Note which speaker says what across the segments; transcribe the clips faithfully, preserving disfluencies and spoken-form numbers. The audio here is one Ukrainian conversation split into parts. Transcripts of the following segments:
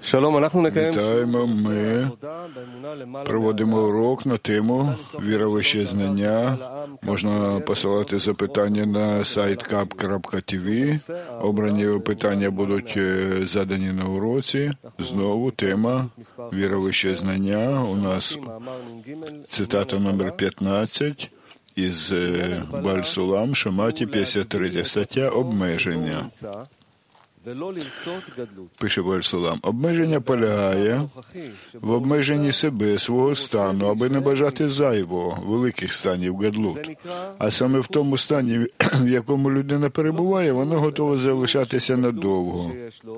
Speaker 1: Вітаємо, ми проводимо урок на тему «Віра вище знання». Можна посилати запитання на сайт кап крапка ті ві. Обрані питання будуть задані на уроці. Знову тема «Віра вище знання». У нас цитата номер п'ятнадцять із Бааль Сулам, Шаматі, п'ятдесят третя стаття «Обмеження». Пише Бааль Сулам. Обмеження полягає в обмеженні себе, свого стану, аби не бажати зайвого, великих станів гадлут. А саме в тому стані, в якому людина перебуває, воно готове залишатися надовго.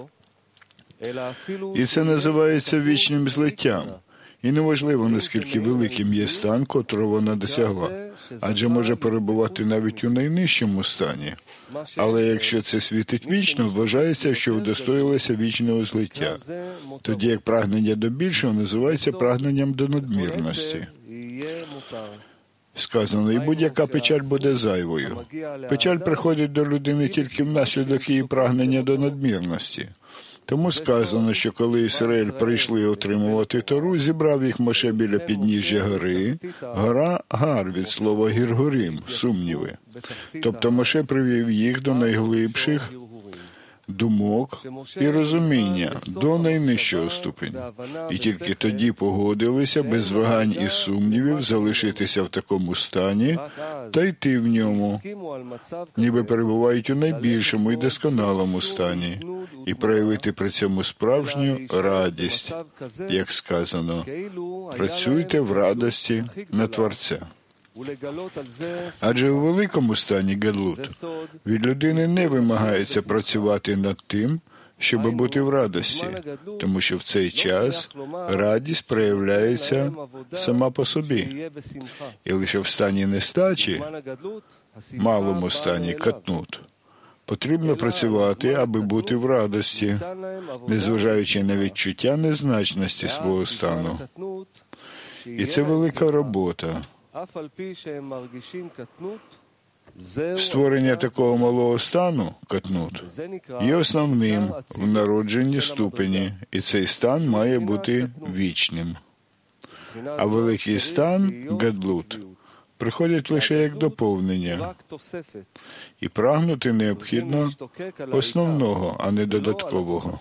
Speaker 1: І це називається вічним злиттям. І неважливо, наскільки великим є стан, котрого вона досягла, адже може перебувати навіть у найнижчому стані. Але якщо це світить вічно, вважається, що удостоїлося вічного злиття. Тоді як прагнення до більшого називається прагненням до надмірності. Сказано, і будь-яка печаль буде зайвою. Печаль приходить до людини тільки внаслідок її прагнення до надмірності. Тому сказано, що коли Ісраїль прийшли отримувати Тору, зібрав їх Моше біля підніжжя гори. Гора – гар від слова гіргорім, сумніви. Тобто Моше привів їх до найглибших думок і розуміння, до найнижчого ступеня. І тільки тоді погодилися без вагань і сумнівів залишитися в такому стані та йти в ньому, ніби перебувають у найбільшому і досконалому стані, і проявити при цьому справжню радість, як сказано, працюйте в радості на Творця. Адже у великому стані гадлут від людини не вимагається працювати над тим, щоб бути в радості, тому що в цей час радість проявляється сама по собі. І лише в стані нестачі, малому стані катнут, потрібно працювати, аби бути в радості, незважаючи на відчуття незначності свого стану. І це велика робота. Створення такого малого стану, катнут, є основним в народженні ступені, і цей стан має бути вічним. А великий стан, гадлут, приходить лише як доповнення. І прагнути необхідно основного, а не додаткового.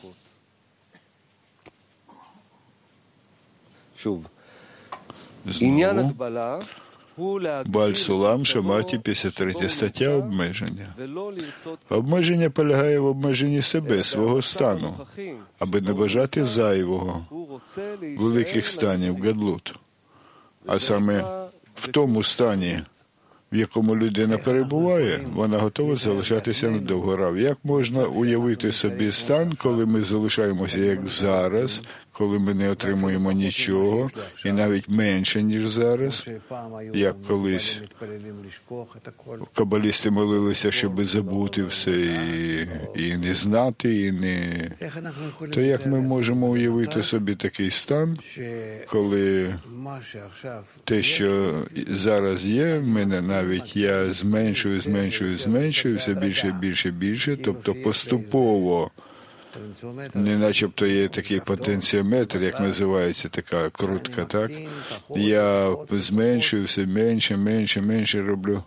Speaker 1: Знову, Бааль Сулам, Шаматі, п'ятдесят третя стаття «Обмеження». Обмеження полягає в обмеженні себе, свого стану, аби не бажати зайвого, великих станів гадлут. А саме в тому стані, в якому людина перебуває, вона готова залишатися надовго. Як можна уявити собі стан, коли ми залишаємося як зараз, коли ми не отримуємо нічого, і навіть менше, ніж зараз, як колись кабалісти молилися, щоб забути все і, і не знати, і не... То як ми можемо уявити собі такий стан, коли те, що зараз є, в мене навіть я зменшую, зменшую, зменшую, все більше, більше, більше, тобто поступово, не начебто є такий потенціометр, як називається така крутка, так? Я зменшую все менше, менше, менше роблю.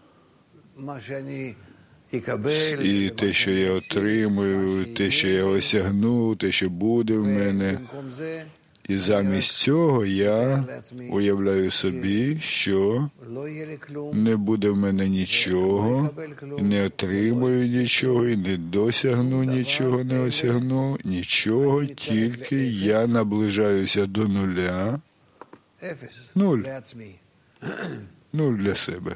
Speaker 1: І те, що я отримую, те, що я осягну, те, що буде в мене. І замість цього я уявляю собі, що не буде в мене нічого, і не отримую нічого, і не досягну нічого, не осягну нічого, тільки я наближаюся до нуля. Нуль. Нуль для себе.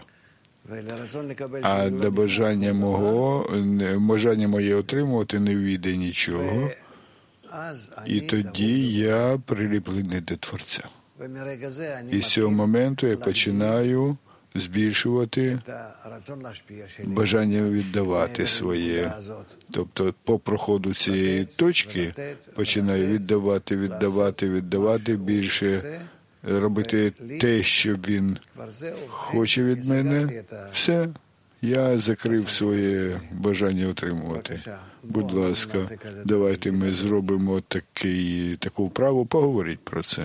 Speaker 1: А до бажання мого, бажання моє отримувати не війде нічого. І тоді я приліплений до Творця. І з цього моменту я починаю збільшувати бажання віддавати своє. Тобто по проходу цієї точки починаю віддавати, віддавати, віддавати більше, робити те, що він хоче від мене. Все. Я закрив своє бажання отримувати. Будь ласка, давайте ми зробимо такий, таку вправу, поговоріть про це.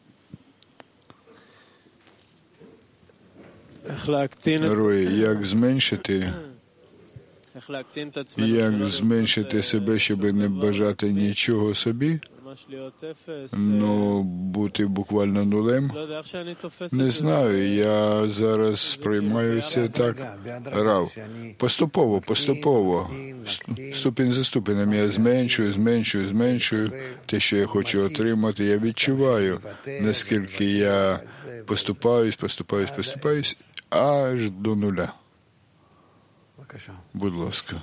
Speaker 1: Рой, як зменшити, як зменшити себе, щоб не бажати нічого собі, ну, бути буквально нулем? Не знаю, я зараз сприймаю це так. Рав, поступово, поступово, ступінь за ступенем я зменшую, зменшую, зменшую те, що я хочу отримати. Я відчуваю, наскільки я поступаюсь, поступаюсь, поступаюсь, аж до нуля. Будь ласка.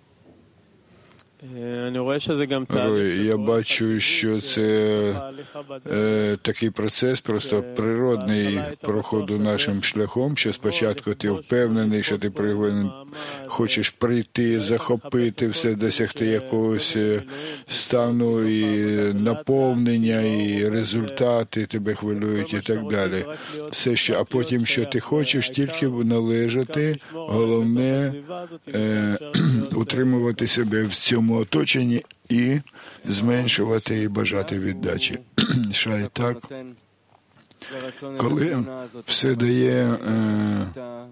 Speaker 1: Я бачу, що це е, такий процес, просто природний проходу нашим шляхом, що спочатку ти впевнений, що ти повинен, хочеш прийти, захопити все, досягти якогось стану і наповнення, і результати тебе хвилюють і так далі. Все, що, а потім, що ти хочеш, тільки належати, головне е, утримувати себе в цьому оточенні і зменшувати і бажати віддачі. Шай так, коли все дає е,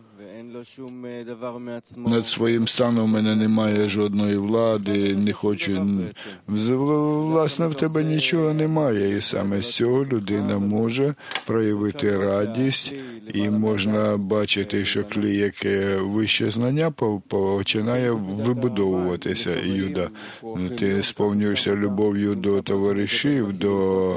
Speaker 1: над своїм станом, у мене немає жодної влади, не хочу, власне, в тебе нічого немає, і саме з цього людина може проявити радість, і можна бачити, що клей, яке вище знання, починає вибудовуватися, Юда. Ти сповнюєшся любов'ю до товаришів, до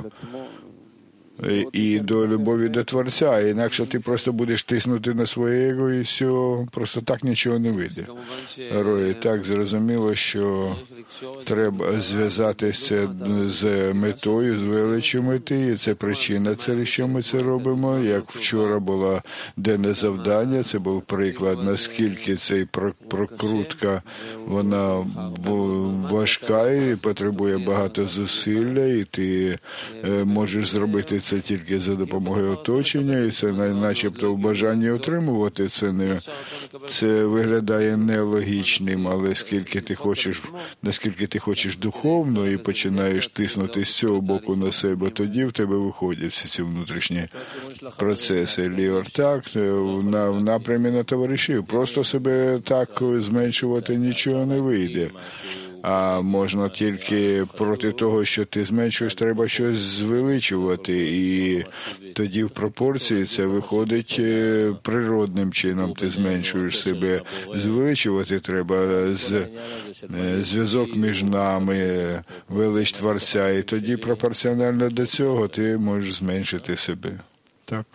Speaker 1: і до любові до Творця, інакше ти просто будеш тиснути на своє его, і все, просто так нічого не вийде. Рой, так зрозуміло, що треба зв'язатися з метою, з величчю мети, і це причина, це, що ми це робимо. Як вчора була денне завдання, це був приклад, наскільки цей прокрутка, вона важка і потребує багато зусилля, і ти можеш зробити це тільки за допомогою оточення, і це начебто в бажанні отримувати. Це не це виглядає нелогічним, але скільки ти хочеш, наскільки ти хочеш духовно і починаєш тиснути з цього боку на себе, тоді в тебе виходять всі ці внутрішні процеси. Ліор так, на, в напрямі на товаришів. Просто себе так зменшувати нічого не вийде. А можна тільки проти того, що ти зменшуєш, треба щось звеличувати. І тоді в пропорції це виходить природним чином. Ти зменшуєш себе. Звеличувати треба з, зв'язок між нами, велич Творця. І тоді пропорціонально до цього ти можеш зменшити себе. Так.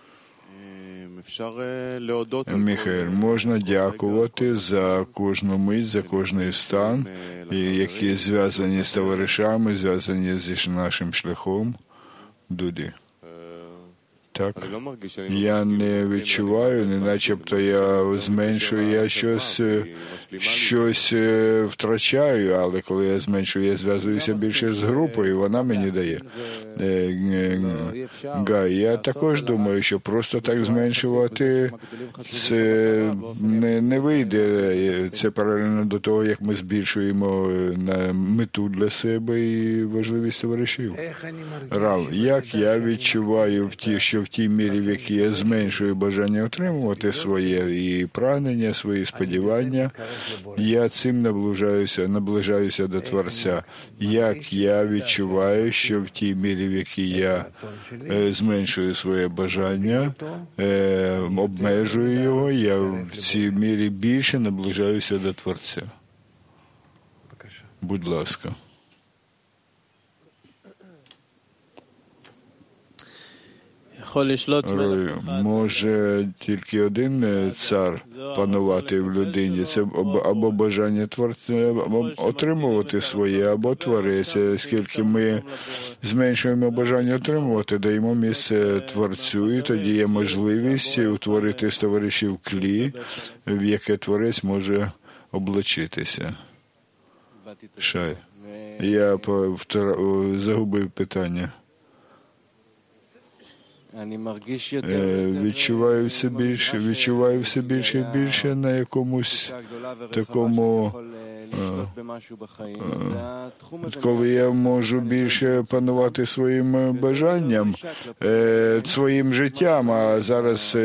Speaker 1: Міхаель, можна дякувати за кожну мить, за кожний стан, які зв'язані з товаришами, зв'язані зі нашим шляхом. Дуді. Так. Я не відчуваю, не начебто я зменшую, я щось, щось втрачаю, але коли я зменшую, я зв'язуюся більше з групою, вона мені дає. Гай, я також думаю, що просто так зменшувати це не, не вийде. Це паралельно до того, як ми збільшуємо на мету для себе і важливість товаришів. Рав, як я відчуваю в ті, що в тій мірі, в якій я зменшую бажання отримувати своє і прагнення, свої сподівання, я цим наближаюся, наближаюся до Творця. Як я відчуваю, що в тій мірі, в якій я е, зменшую своє бажання, е, обмежую його, я в цій мірі більше наближаюся до Творця. Будь ласка. Може тільки один цар панувати в людині, це або бажання творця, або отримувати своє, або творець. Скільки ми зменшуємо бажання отримувати, даємо місце Творцю, і тоді є можливість утворити з товаришів клі, в яке творець може облачитися. Шай. Я загубив питання. відчуваю все більше, відчуваю все більше і більше на якомусь такому, коли я можу більше панувати своїм бажанням, своїм життям, а зараз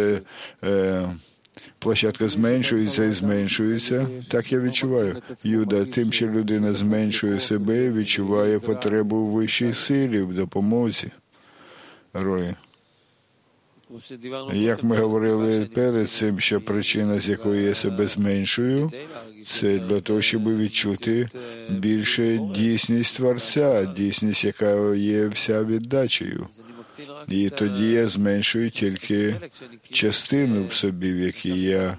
Speaker 1: площадка зменшується і зменшується. Так я відчуваю. Юда, тим, що людина зменшує себе, відчуває потребу в вищій силі, в допомозі. Рої. Як ми говорили перед цим, що причина, з якої я себе зменшую, це для того, щоб відчути більше дійсність Творця, дійсність, яка є вся віддачею. І тоді я зменшую тільки частину в собі, в якій я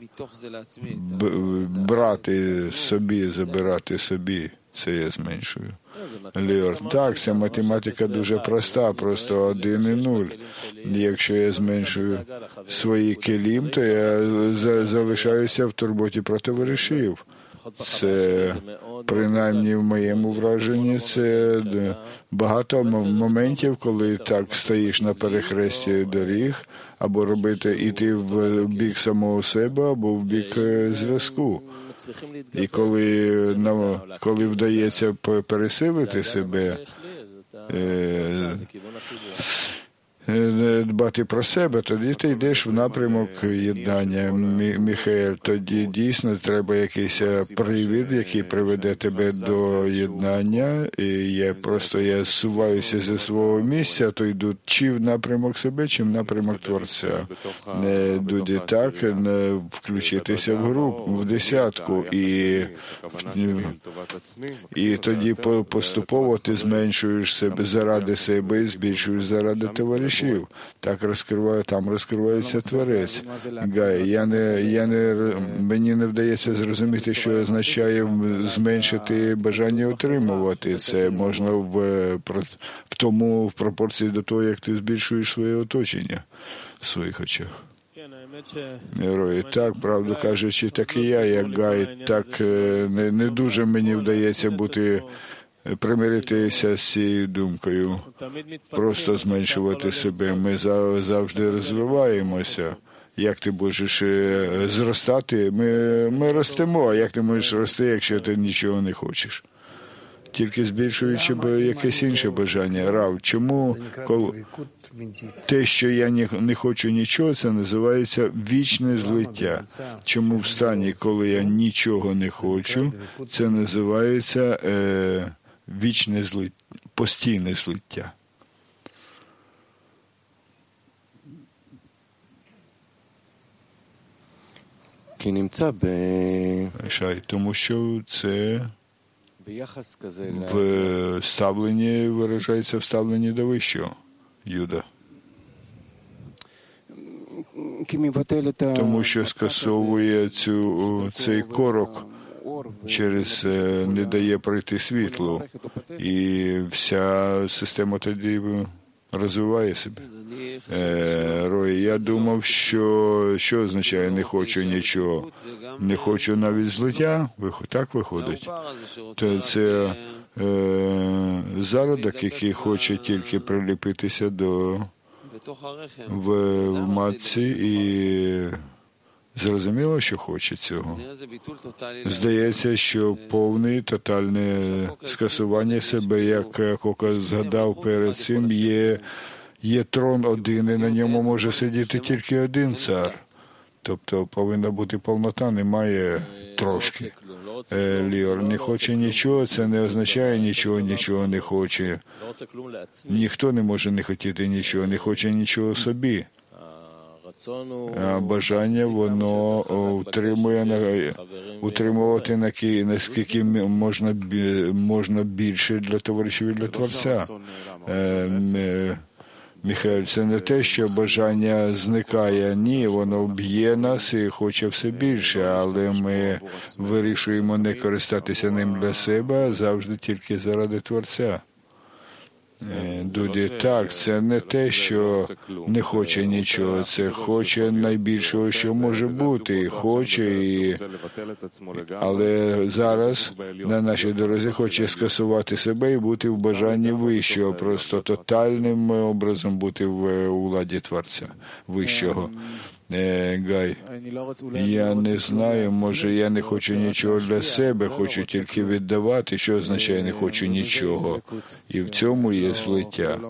Speaker 1: брати собі, забирати собі, це я зменшую. Ліор, так, ця математика дуже проста, просто один і нуль. Якщо я зменшую свої келім, то я залишаюся в турботі про товаришів. Це, принаймні в моєму враженні, це багато моментів, коли так стоїш на перехресті доріг, або робити, іти в бік самого себе, або в бік зв'язку. І коли, коли вдається пересилити себе, дбати про себе, тоді ти йдеш в напрямок єднання. Міхаель, тоді дійсно треба якийсь привід, який приведе тебе до єднання, і я просто я зсуваюся зі свого місця, то йду чи в напрямок себе, чи в напрямок Творця. Дуді так, включитися в групу, в десятку, і, і тоді поступово ти зменшуєш себе заради себе і збільшуєш заради товаришів. Так розкриває, там розкривається Творець. Гай, я не, я не, мені не вдається зрозуміти, що означає зменшити бажання отримувати. Це можна в, в тому, в пропорції до того, як ти збільшуєш своє оточення в своїх очах. Герої, так, правду кажучи, так і я, як Гай, так не, не дуже мені вдається бути примиритися з цією думкою, просто зменшувати себе. Ми завжди розвиваємося. Як ти можеш зростати? Ми, ми ростемо, а як ти можеш рости, якщо ти нічого не хочеш? Тільки збільшуючи якесь інше бажання. Рав, чому коли те, що я не хочу нічого, це називається вічне злиття. Чому в стані, коли я нічого не хочу, це називається е, вічне злиття, постійне злиття. Шай, тому що це в ставленні виражається в ставленні до вищого. Юда. Тому що скасовує цю, цей корок, через не дає пройти світлу, і вся система тоді розвиває себе. Е, Рой, я думав, що що означає не хочу нічого, не хочу навіть злиття, так виходить. То це е, зародок, який хоче тільки приліпитися до в, в матці, і зрозуміло, що хоче цього. Здається, що повне, тотальне скасування себе, як Кока згадав перед цим, є, є трон один, і на ньому може сидіти тільки один цар. Тобто повинна бути повнота, немає трошки. Ліор не хоче нічого, це не означає нічого, нічого не хоче. Ніхто не може не хотіти нічого, не хоче нічого собі. А бажання, воно утримує, утримувати наскільки можна, можна більше для товаришів і для Творця. Міхаель, це не те, що бажання зникає. Ні, воно б'є нас і хоче все більше, але ми вирішуємо не користатися ним для себе, а завжди тільки заради Творця. Дуді, так, це не те, що не хоче нічого, це хоче найбільшого, що може бути, і хоче, і... але зараз на нашій дорозі хоче скасувати себе і бути в бажанні вищого, просто тотальним образом бути в владі Творця вищого. Е, Гай, я не знаю, може я не хочу нічого для себе, хочу тільки віддавати, що означає не хочу нічого. І в цьому є злиття.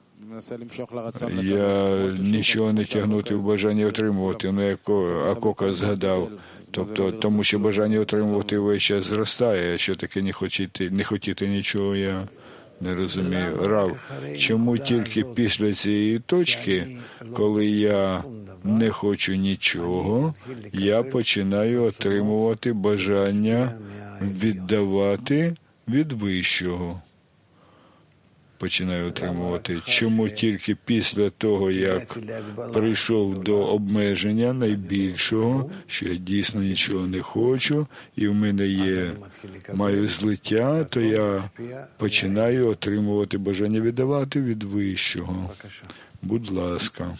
Speaker 1: Я нічого не тягнути в бажанні отримувати, ну як Акока згадав. Тобто, тому що бажання отримувати весь час зростає, що таке не хотіти, не хотіти нічого, я не розумію. Рав, чому тільки після цієї точки, коли я не хочу нічого, я починаю отримувати бажання віддавати від вищого. Починаю отримувати. Чому тільки після того, як прийшов до обмеження найбільшого, що я дійсно нічого не хочу, і в мене є, маю злиття, то я починаю отримувати бажання віддавати від вищого. Будь ласка.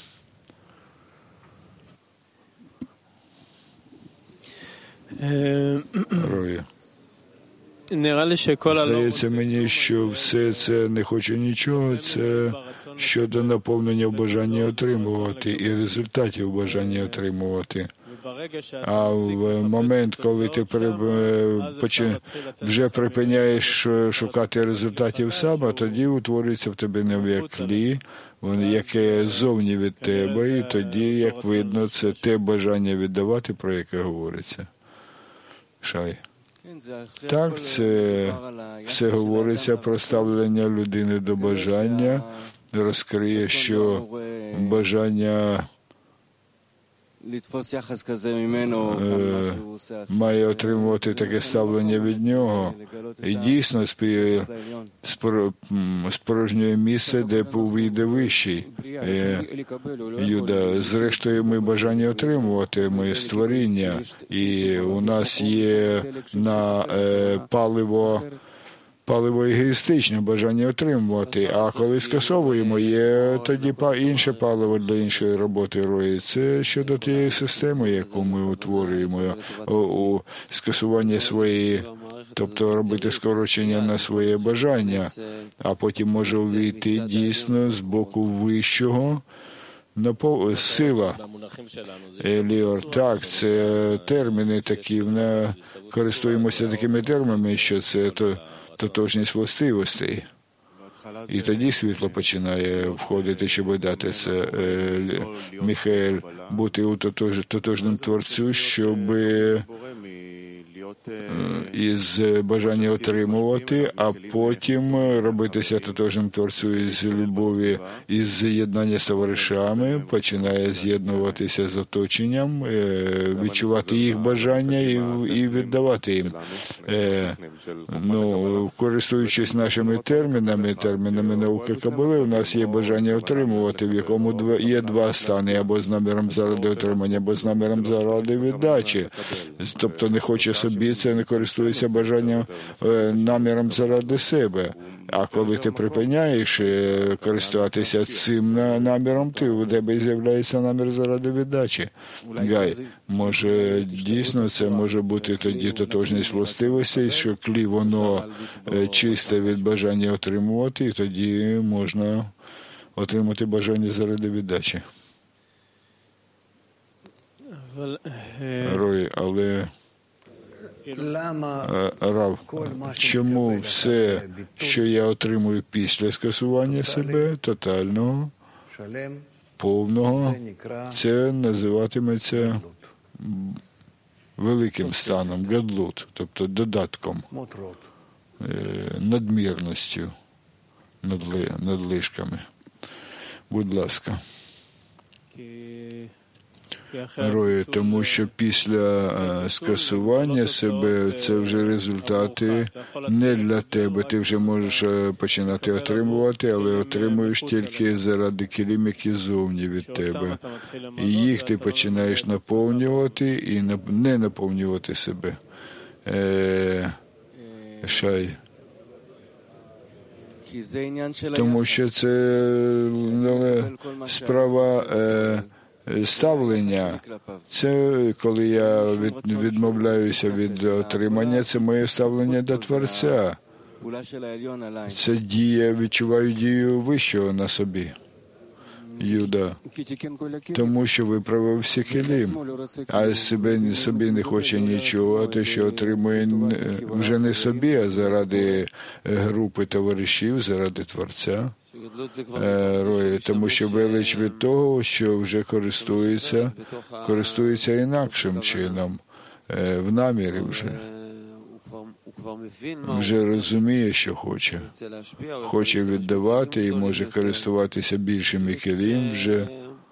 Speaker 1: Рой. Здається мені, що все це не хочу нічого, це щодо наповнення бажання отримувати і результатів бажання отримувати. А в момент, коли ти вже припиняєш шукати результатів сам, тоді утворюється в тебе нове клі, яке зовні від тебе, і тоді, як видно, це те бажання віддавати, про яке говориться. Шай. Так, це все говориться про ставлення людини до бажання, розкриє, що бажання має отримувати таке ставлення від нього. І дійсно спорожнює місце, де увійде вищий. Юда, зрештою, ми бажання отримувати, ми створіння, і у нас є на паливо паливо егоїстичне бажання отримувати, а коли скасовуємо, є тоді інше паливо для іншої роботи рої. Це щодо тієї системи, яку ми утворюємо у, у скасуванні своєї, тобто робити скорочення на своє бажання, а потім може увійти дійсно з боку вищого сила. Еліор, так, це терміни такі, ми користуємося такими термінами, що це то тотожність властивостей. І тоді світло починає входити, щоб дати це е, Міхаель, бути у тотож, тотожним Творцю, щоб е, із бажання отримувати, а потім робитися тотожним Творцю із любові, із з'єднання з товаришами, починає з'єднуватися з оточенням, е, відчувати їх бажання і, і віддавати їм. Е, ну, користуючись нашими термінами, термінами науки Кабали, у нас є бажання отримувати, в якому є два стани, або з наміром заради отримання, або з наміром заради віддачі. Тобто не хоче собі, це не користується бажанням, наміром заради себе. А коли ти припиняєш користуватися цим наміром, ти у тебе з'являється намір заради віддачі. Гай, може, дійсно це може бути тоді тотожність властивостей, що клі воно чисте від бажання отримувати, і тоді можна отримати бажання заради віддачі. Рой, але Рав, чому все, що я отримую після скасування себе, тотального, повного, це називатиметься великим станом, гадлут, тобто додатком, надмірністю, надли, надлишками. Будь ласка. Рої, тому що після а, скасування себе це вже результати не для тебе. Ти вже можеш а, починати отримувати, але отримуєш тільки заради кілім, які зовні від тебе. І їх ти починаєш наповнювати і не наповнювати себе. Е, Шай. Тому що це е, справа е, ставлення. Це, коли я від, відмовляюся від отримання, це моє ставлення до Творця. Це дія, відчуваю дію вищого на собі. Юда, тому що виправив всі килим, а собі, собі не хоче нічого, а те, що отримує вже не собі, а заради групи товаришів, заради Творця. Рої, тому що велич від того, що вже користується, користується інакшим чином, в намірі вже. Вже розуміє, що хоче. Хоче віддавати і може користуватися більшим килим вже.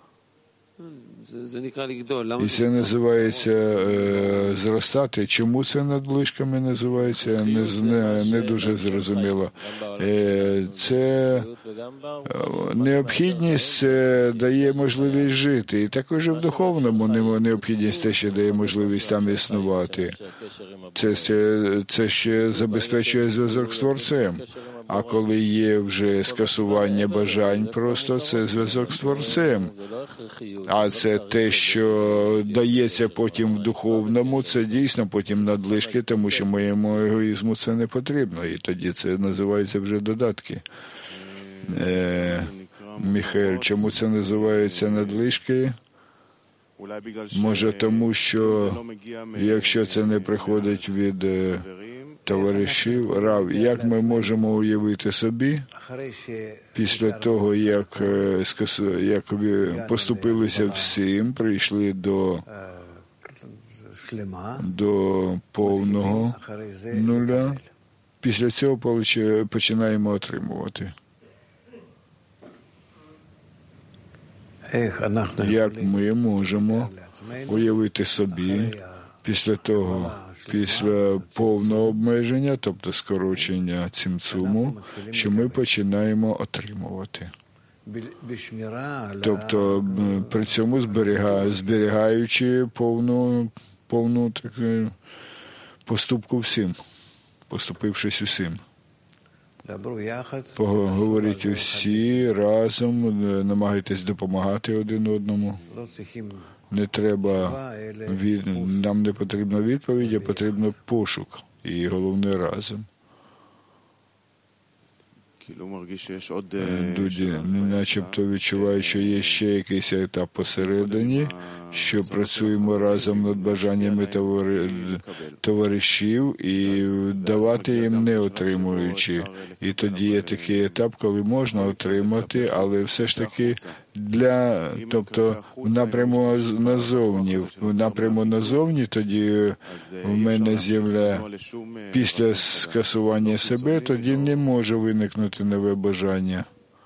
Speaker 1: І це називається е, зростати. Чому це надлишками називається? Не, не, не дуже зрозуміло. Е, це необхідність е, дає можливість жити. І також в духовному необхідність те, що дає можливість там існувати. Це, це, це ще забезпечує зв'язок з Творцем. А коли є вже скасування бажань, просто це зв'язок з Творцем. А це те, що дається потім в духовному, це дійсно потім надлишки, тому що моєму егоїзму це не потрібно. І тоді це називається вже додатки. Е, Міхаель, чому це називається надлишки? Може тому, що якщо це не приходить від товаришів, Рав, як ми можемо уявити собі, після того, як, як поступилися всім, прийшли до, до повного нуля, після цього починаємо отримувати. Як ми можемо уявити собі після того, після повного обмеження, тобто скорочення цимцуму, що ми починаємо отримувати. Тобто при цьому зберігаю, зберігаючи повну, повну таку поступку всім, поступившись усім. Поговоріть усі разом, намагайтесь допомагати один одному. Не треба, від, нам не потрібна відповідь, а потрібно пошук. І головне разом. Дуді, начебто відчуваю, що є ще якийсь етап посередині, що працюємо разом над бажаннями товаришів і давати їм не отримуючи. І тоді є такий етап, коли можна отримати, але все ж таки для, тобто в напряму назовні, в напряму назовні тоді в мене з'являє після скасування себе, тоді не може виникнути нове бажання.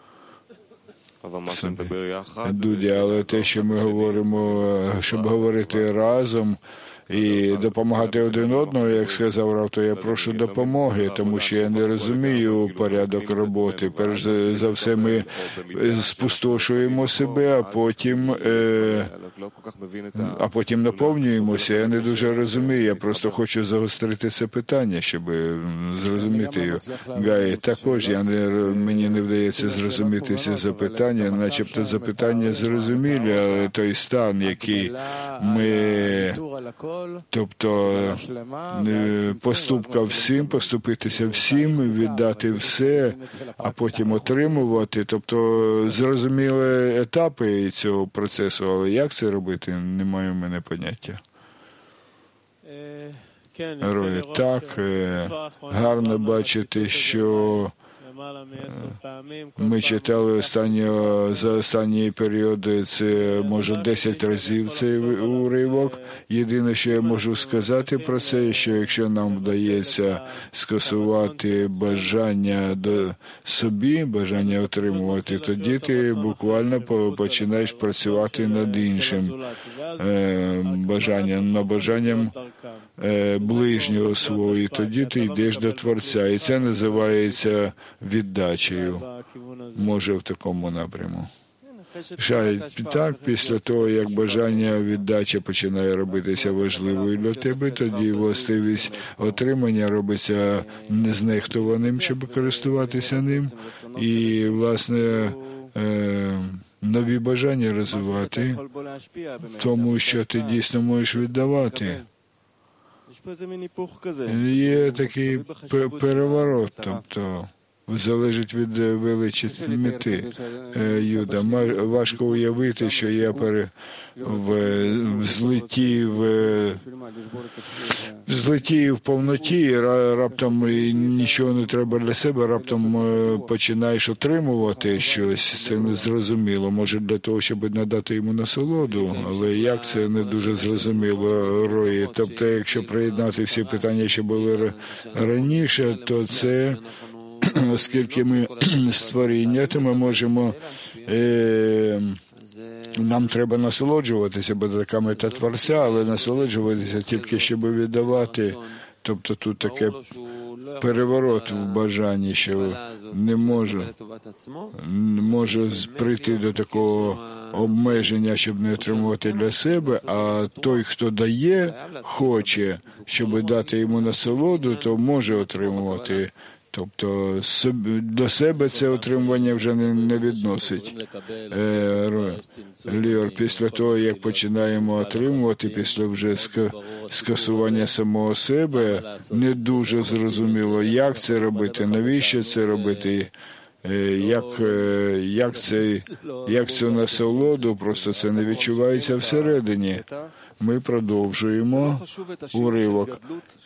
Speaker 1: Дуді, але те, що ми говоримо, щоб говорити разом і допомагати один одному, як сказав Рав, то я прошу допомоги, тому що я не розумію порядок роботи. Перш за все ми спустошуємо себе, а потім, е, а потім наповнюємося. Я не дуже розумію, я просто хочу загострити це питання, щоб зрозуміти його. Гай, також я не, мені не вдається зрозуміти ці запитання, начебто запитання зрозумілі, але той стан, який ми... Тобто поступка всім, поступитися всім, віддати все, а потім отримувати. Тобто зрозуміли етапи цього процесу, але як це робити, не маю в мене поняття. Рой, так, гарно бачити, що ми читали останні, за останні періоди, це може десять разів цей уривок. Єдине, що я можу сказати про це, що якщо нам вдається скасувати бажання до собі, бажання отримувати, тоді ти буквально починаєш працювати над іншим е, бажанням, над бажанням е, ближнього свого, і тоді ти йдеш до Творця. І це називається віддачею, може в такому напряму. Шай, так, після того, як бажання віддачі починає робитися важливою для тебе, тоді властивість отримання робиться незнехтуваним, щоб користуватися ним. І, власне, е, нові бажання розвивати, тому що ти дійсно можеш віддавати. Є такий переворот, тобто залежить від величі мети Юда. Важко уявити, що я пере... в злеті, в злеті в повноті, раптом нічого не треба для себе, раптом починаєш отримувати щось, це незрозуміло. Може для того, щоб надати йому насолоду, але як це не дуже зрозуміло, Рої. Тобто, якщо приєднати всі питання, що були раніше, то це оскільки ми створіння, то ми можемо, е, нам треба насолоджуватися, бо така мета Творця, але насолоджуватися тільки, щоб віддавати. Тобто тут таке переворот в бажанні, що не може, не може прийти до такого обмеження, щоб не отримувати для себе, а той, хто дає, хоче, щоб дати йому насолоду, то може отримувати. Тобто до себе це отримування вже не, не відносить. Е, Ліор, після того, як починаємо отримувати, після вже скасування самого себе, не дуже зрозуміло, як це робити, навіщо це робити, як, як, це, як цю насолоду, просто це не відчувається всередині. Ми продовжуємо уривок.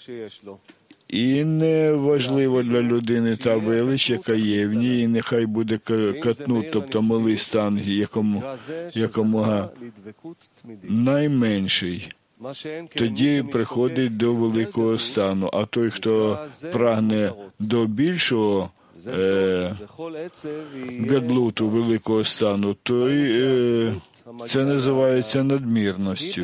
Speaker 1: І не важливо для людини та велич, яка є в ній, і нехай буде катнут, тобто малий стан, якому, якомога найменший. Тоді приходить до великого стану, а той, хто прагне до більшого е, гадлуту, великого стану, той е, це називається надмірністю.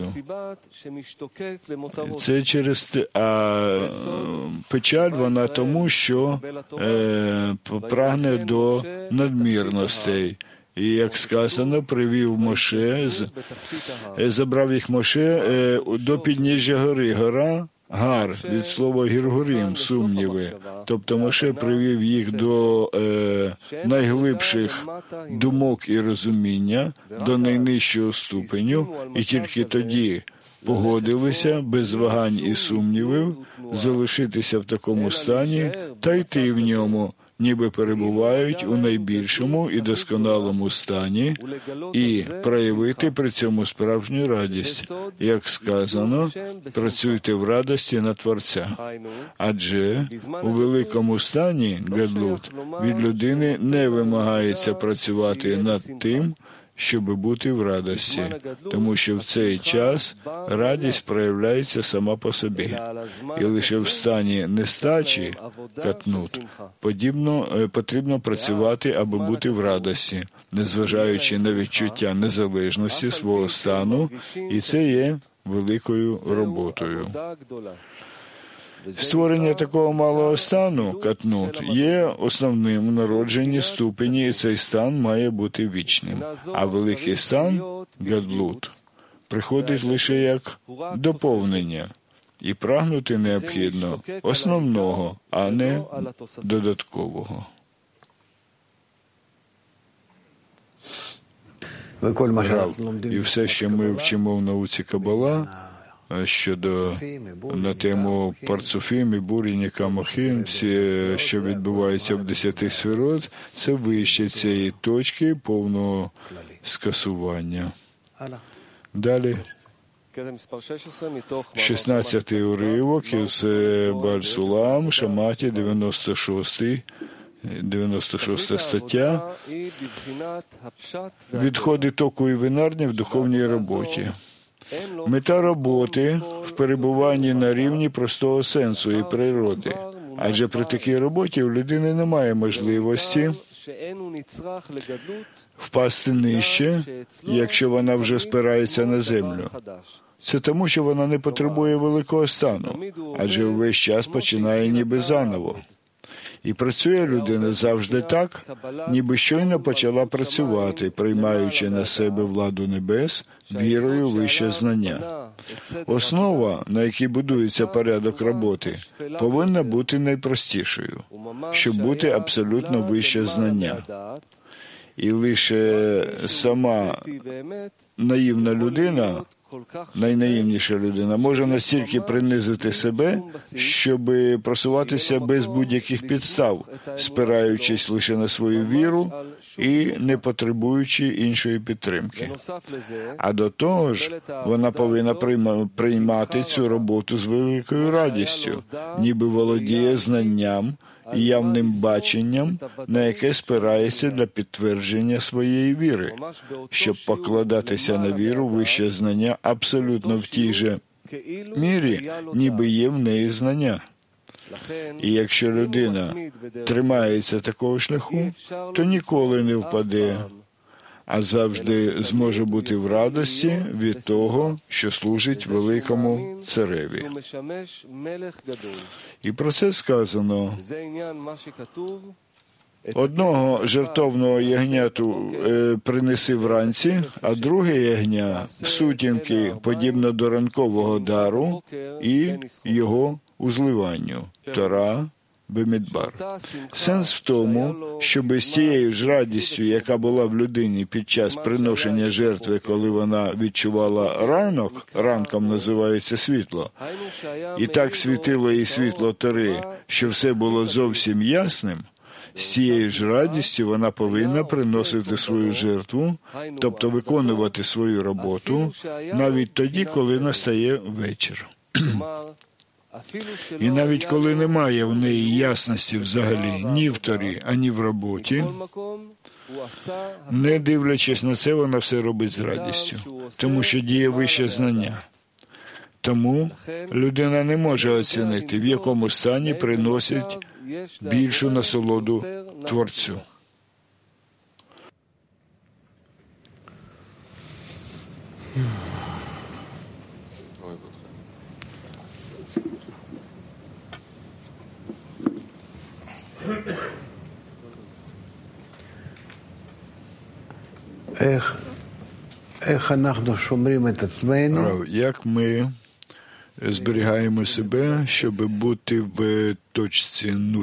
Speaker 1: Це через те, а печаль вона тому, що е, прагне до надмірностей. І, як сказано, привів Моше, з, забрав їх Моше е, до підніжжя гори. Гора Гар, від слова гіргорім, сумніви. Тобто Моше привів їх до е, найглибших думок і розуміння, до найнижчого ступеню, і тільки тоді погодилися, без вагань і сумнівів, залишитися в такому стані та йти в ньому, ніби перебувають у найбільшому і досконалому стані, і проявити при цьому справжню радість. Як сказано, працюйте в радості на Творця. Адже у великому стані, гадлут, від людини не вимагається працювати над тим, щоб бути в радості, тому що в цей час радість проявляється сама по собі. І лише в стані нестачі, катнут, подібно, потрібно працювати, аби бути в радості, незважаючи на відчуття незалежності свого стану, і це є великою роботою. Створення такого малого стану, катнут, є основним в народженні ступені, і цей стан має бути вічним. А великий стан, гадлут, приходить лише як доповнення. І прагнути необхідно основного, а не додаткового. І все, що ми вчимо в науці Кабала, щодо на тему парцуфім, і бурінь, камахим, всі, що відбувається в десяти сферот, це вище цієї точки повного скасування. Далі. шістнадцятий уривок із Бааль Сулам, Шаматі, дев'яносто шостий, дев'яносто шоста стаття. Відходи току і винарні в духовній роботі. Мета роботи в перебуванні на рівні простого сенсу і природи. Адже при такій роботі у людини немає можливості впасти нижче, якщо вона вже спирається на землю. Це тому, що вона не потребує великого стану, адже увесь час починає ніби заново. І працює людина завжди так, ніби щойно почала працювати, приймаючи на себе владу небес вірою в вище знання. Основа, на якій будується порядок роботи, повинна бути найпростішою, щоб бути абсолютно вище знання. І лише сама наївна людина, найнаївніша людина, може настільки принизити себе, щоб просуватися без будь-яких підстав, спираючись лише на свою віру і не потребуючи іншої підтримки. А до того ж, вона повинна приймати цю роботу з великою радістю, ніби володіє знанням і явним баченням, на яке спирається для підтвердження своєї віри, щоб покладатися на віру вище знання абсолютно в тій же мірі, ніби є в неї знання. І якщо людина тримається такого шляху, то ніколи не впаде, а завжди зможе бути в радості від того, що служить великому цареві. І про це сказано: одного жертовного ягняту е, принеси вранці, а друге ягня в сутінки, подібно до ранкового дару і його узливанню. Тора Бемідбар. Сенс в тому, щоб з тією ж радістю, яка була в людині під час приношення жертви, коли вона відчувала ранок, ранком називається світло, і так світило їй світло Тори, що все було зовсім ясним, з цією ж радістю вона повинна приносити свою жертву, тобто виконувати свою роботу, навіть тоді, коли настає вечір. І навіть коли немає в неї ясності взагалі ні в Торі, ані в роботі, не дивлячись на це, вона все робить з радістю, тому що діє вище знання. Тому людина не може оцінити, в якому стані приносить більшу насолоду Творцю. Як ми зберігаємо себе, щоб бути в точці нуль?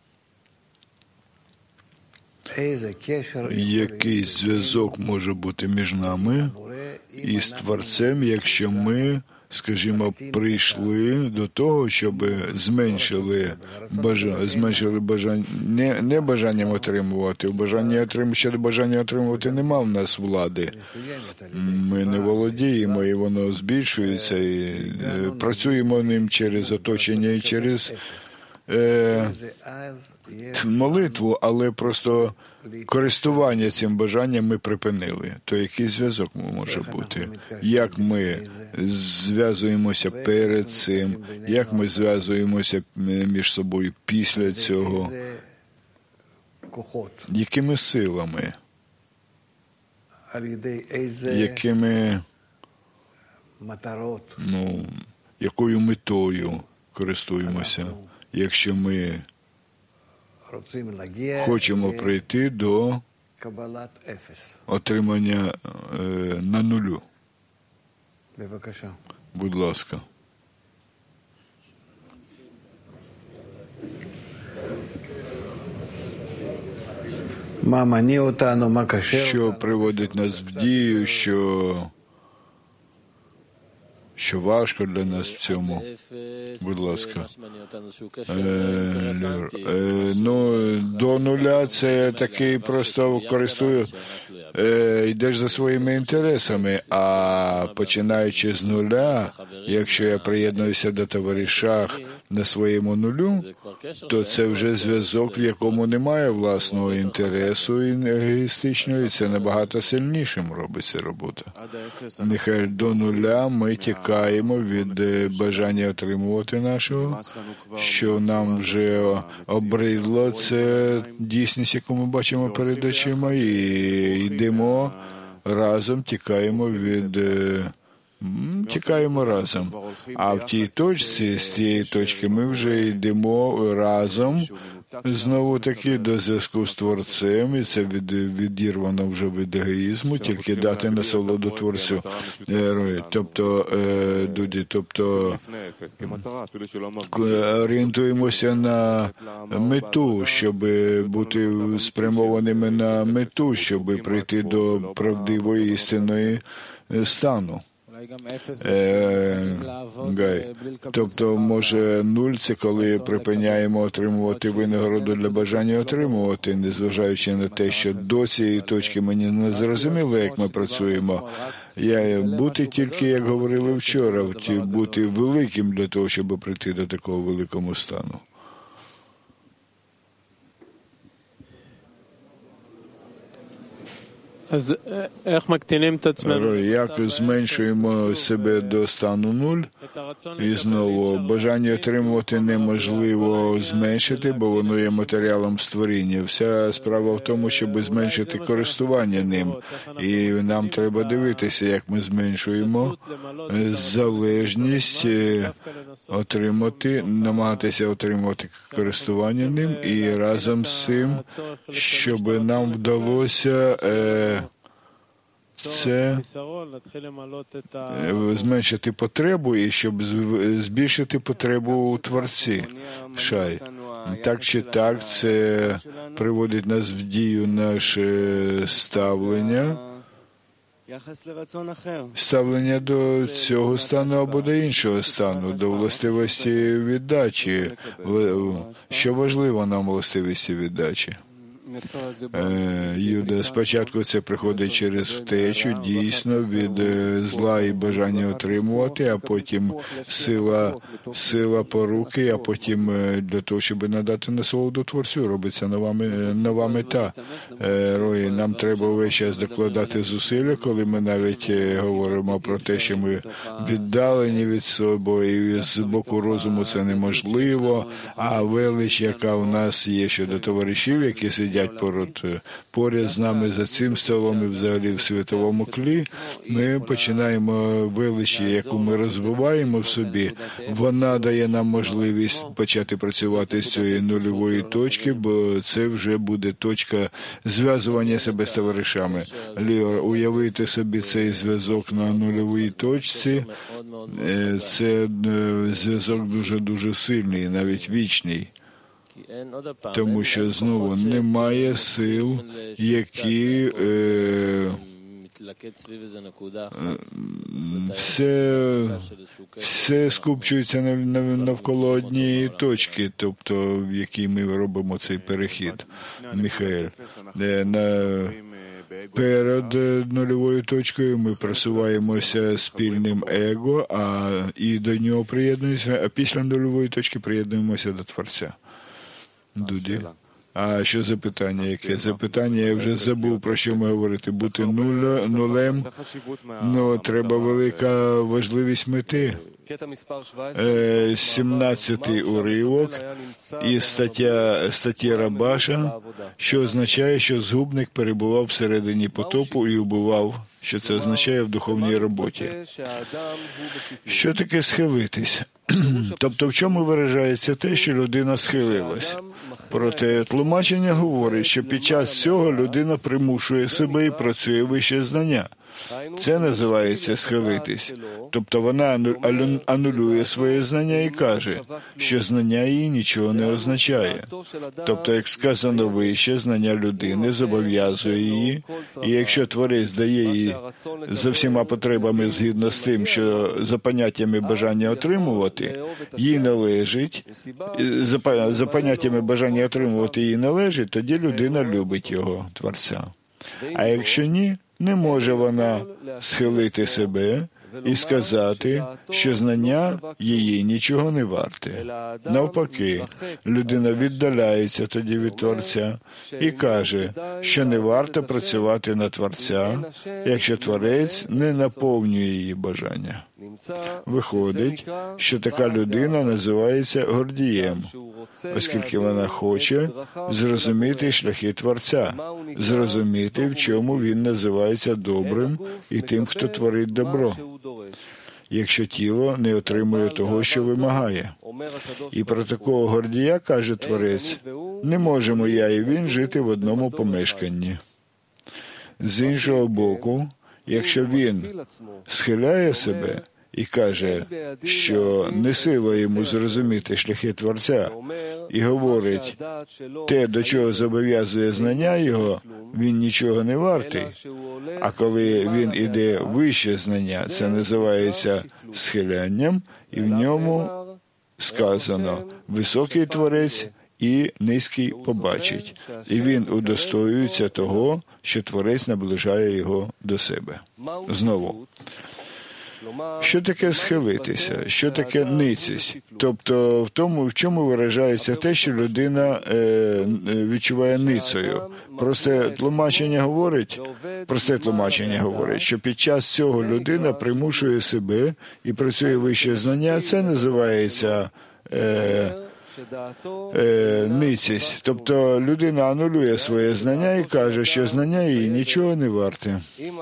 Speaker 1: Який зв'язок може бути між нами і з Творцем, якщо ми, скажімо, прийшли до того, щоб зменшили бажання, зменшили бажання, не, не бажанням отримувати, бажання отримувати, ще бажання отримувати нема в нас влади. Ми не володіємо, і воно збільшується, і е, працюємо ним через оточення і через е, молитву, але просто користування цим бажанням ми припинили. То який зв'язок може бути? Як ми зв'язуємося перед цим? Як ми зв'язуємося між собою після цього? Якими силами? Якими, ну, якою метою користуємося, якщо ми хочемо прийти до отримання е, на нулю? Будь ласка. Що приводить нас в дію, що, що важко для нас в цьому? Будь ласка. Е, е, ну, до нуля це такий просто користую, е, йдеш за своїми інтересами, а починаючи з нуля, якщо я приєднуюся до товаришах на своєму нулю, то це вже зв'язок, в якому немає власного інтересу і егоїстичного, і це набагато сильнішим робиться робота. Нехай до нуля ми тікаємо від бажання отримувати нашого, що нам вже обридло, це дійсність, яку ми бачимо перед очима, і йдемо разом, тікаємо від тікаємо разом. А в тій точці, з цієї точки, ми вже йдемо разом, знову таки, до зв'язку з Творцем, і це від, відірвано вже від егоїзму, тільки дати насолоду Творцю. Тобто, е, Дуді, тобто, орієнтуємося на мету, щоб бути спрямованими на мету, щоб прийти до правдивої істинної стану. Е, Гай. Тобто, може, нуль – це коли припиняємо отримувати винагороду для бажання отримувати, незважаючи на те, що до цієї точки мені не зрозуміло, як ми працюємо. Я бути тільки, як говорили вчора, бути великим для того, щоб прийти до такого великого стану. Як зменшуємо себе до стану нуль? І знову, бажання отримувати неможливо зменшити, бо воно є матеріалом створіння. Вся справа в тому, щоб зменшити користування ним. І нам треба дивитися, як ми зменшуємо залежність отримати, намагатися отримувати користування ним, і разом з цим, щоб нам вдалося е, це зменшити потребу і щоб збільшити потребу у Творці. Шай. Так чи так, це приводить нас в дію наше ставлення, ставлення до цього стану або до іншого стану, до властивості віддачі. Що важливо нам властивості віддачі? Юда, спочатку це приходить через втечу, дійсно, від зла і бажання отримувати, а потім сила, сила поруки, а потім для того, щоб надати насолоду Творцю, робиться нова, нова мета. Рої, нам треба весь час докладати зусилля, коли ми навіть говоримо про те, що ми віддалені від себе, і з боку розуму це неможливо, а велич, яка у нас є щодо товаришів, які сидять Поряд, поряд з нами за цим столом і взагалі в світовому тлі, ми починаємо величі, яку ми розвиваємо в собі. Вона дає нам можливість почати працювати з цієї нульової точки, бо це вже буде точка зв'язування себе з товаришами. Ліо, уявити собі цей зв'язок на нульовій точці, це зв'язок дуже-дуже сильний, навіть вічний. Тому що, знову, немає сил, які е, все, все скупчується навколо однієї точки, тобто в якій ми робимо цей перехід. Міхаель. На Перед нульовою точкою ми просуваємося спільним его, а і до нього приєднуємося, а після нульової точки приєднуємося до Творця. Дуді. А що запитання яке? Запитання, я вже забув, про що ми говорити. Бути нуль, нулем, ну, треба велика важливість мети. сімнадцятий уривок і стаття, стаття Рабаша, що означає, що згубник перебував всередині потопу і убивав, що це означає в духовній роботі. Що таке схилитись? Тобто в чому виражається те, що людина схилилась? Проте тлумачення говорить, що під час цього людина примушує себе і працює вище знання. Це називається схилитись. Тобто вона анулює своє знання і каже, що знання її нічого не означає. Тобто, як сказано вище, знання людини зобов'язує її, і якщо Творець дає їй за всіма потребами згідно з тим, що за поняттями бажання отримувати, їй належить, за, за поняттями бажання отримувати їй належить, тоді людина любить його, Творця. А якщо ні, не може вона схилити себе і сказати, що знання її нічого не варте. Навпаки, людина віддаляється тоді від Творця і каже, що не варто працювати на Творця, якщо Творець не наповнює її бажання. Виходить, що така людина називається гордієм, оскільки вона хоче зрозуміти шляхи Творця, зрозуміти, в чому він називається добрим і тим, хто творить добро, якщо тіло не отримує того, що вимагає. І про такого гордія, каже Творець, не можемо я і він жити в одному помешканні. З іншого боку, якщо він схиляє себе і каже, що не сила йому зрозуміти шляхи Творця, і говорить, те, до чого зобов'язує знання його, він нічого не вартий, а коли він іде вище знання, це називається схилянням, і в ньому сказано, високий Творець і низький побачить, і він удостоюється того, що Творець наближає його до себе. Знову, що таке схилитися? Що таке ницість? Тобто в тому, в чому виражається те, що людина е, відчуває ницею. Просте тлумачення говорить, просте тлумачення говорить, що під час цього людина примушує себе і працює вище знання. Це називається е, Е, ницість. Тобто людина анулює своє знання і каже, що знання її нічого не варте.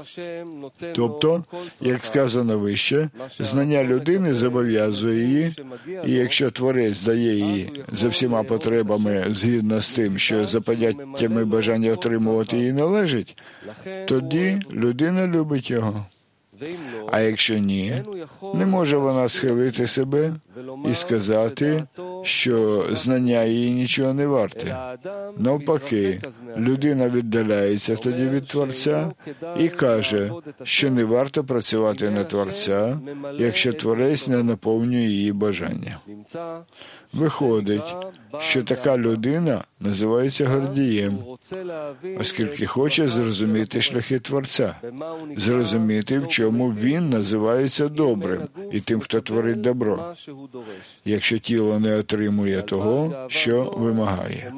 Speaker 1: Тобто, як сказано вище, знання людини зобов'язує її, і якщо Творець дає їй за всіма потребами згідно з тим, що за поняттями бажання отримувати їй належить, тоді людина любить його. А якщо ні, не може вона схилити себе і сказати, що знання її нічого не варте. Навпаки, людина віддаляється тоді від Творця і каже, що не варто працювати на Творця, якщо Творець не наповнює її бажання. Виходить, що така людина називається гордієм, оскільки хоче зрозуміти шляхи Творця, зрозуміти, в чому він називається добрим і тим, хто творить добро, якщо тіло не отримує того, що вимагає.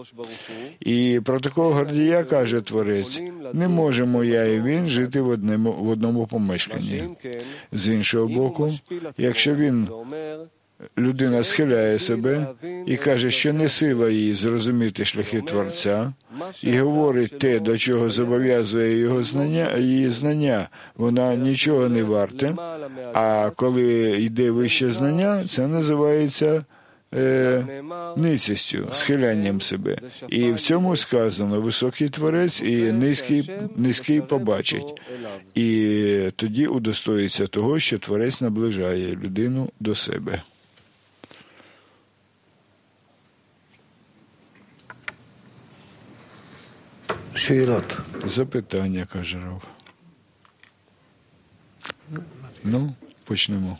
Speaker 1: І про такого гордія, каже Творець, не можемо я і він жити в одному, в одному помешканні. З іншого боку, якщо він людина схиляє себе і каже, що не сила їй зрозуміти шляхи Творця, і говорить те, до чого зобов'язує його знання, її знання, вона нічого не варте, а коли йде вище знання, це називається е, ницістю, схилянням себе. І в цьому сказано, високий Творець і низький, низький побачить. І тоді удостоїться того, що Творець наближає людину до себе. Запитання, каже Рав. Ну, почнемо.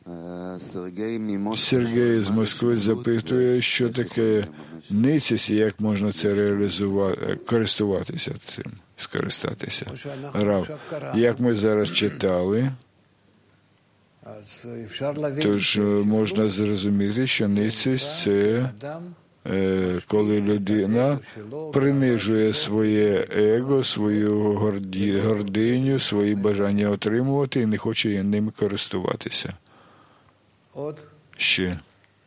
Speaker 1: Сергій з Москви запитує, що таке ницість і як можна це реалізувати, користуватися цим, скористатися. Рав, як ми зараз читали, тож можна зрозуміти, що ницість – це коли людина принижує своє его, свою горді, гординю, свої бажання отримувати і не хоче ними користуватися. Ще.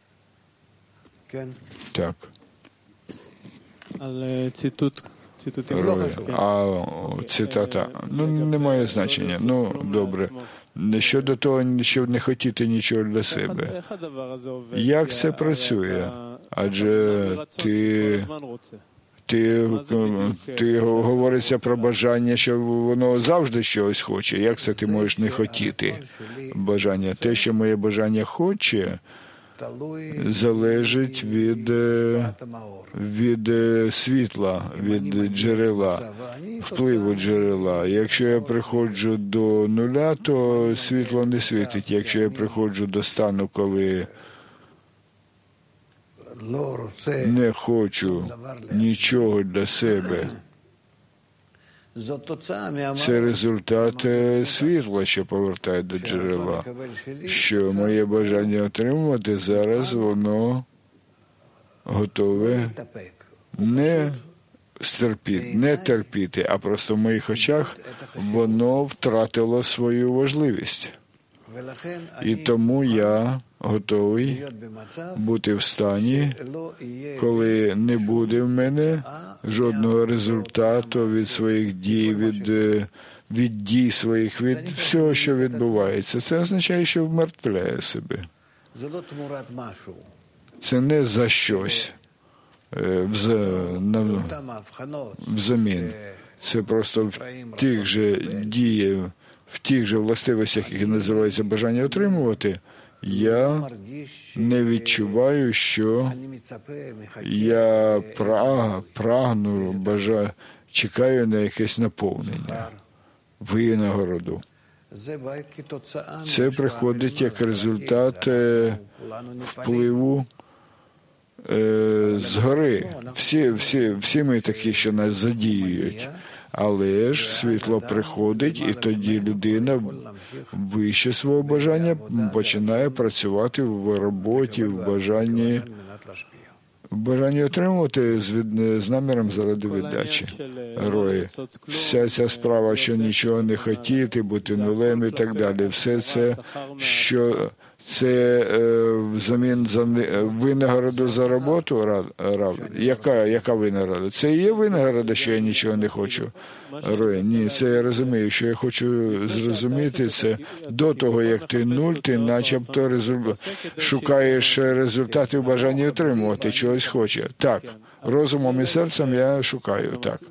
Speaker 1: Так.
Speaker 2: Але цитут.
Speaker 1: А цитата. Ну, не має значення. Ну, добре. Щодо того, щоб не хотіти нічого для себе. Як це працює? Адже ти, ти, ти говориться про бажання, що воно завжди щось хоче. Як це ти можеш не хотіти бажання? Те, що моє бажання хоче, залежить від, від світла, від джерела, впливу джерела. Якщо я приходжу до нуля, то світло не світить. Якщо я приходжу до стану, коли не хочу нічого для себе, це результат світла, що повертає до джерела. Що моє бажання отримувати зараз, воно готове не стерпіти, не терпіти, а просто в моїх очах воно втратило свою важливість. І тому я готовий бути в стані, коли не буде в мене жодного результату від своїх дій, від, від дій своїх, від всього, що відбувається. Це означає, що вмертвляє себе. Це не за щось взамін. Це просто в тих же діях, в тих же властивостях, які називаються бажання отримувати, я не відчуваю, що я праг, прагну, бажаю, чекаю на якесь наповнення, винагороду. Це приходить як результат впливу е, згори. Всі, всі, всі ми такі, що нас задіюють. Але ж світло приходить, і тоді людина вище свого бажання починає працювати в роботі, в бажанні, в бажанні отримувати з, від, з наміром заради віддачі. Рої. Вся ця справа, що нічого не хотіти, бути нулем і так далі. Все це, що це е, взамін за винагороду за роботу, рав, яка, яка винагорода? Це і є винагорода, що я нічого не хочу. Рой, ні, це я розумію, що я хочу зрозуміти це. До того, як ти нуль, ти начебто результ... шукаєш результати в бажанні отримувати, чогось хоче. Так, розумом і серцем я шукаю, так.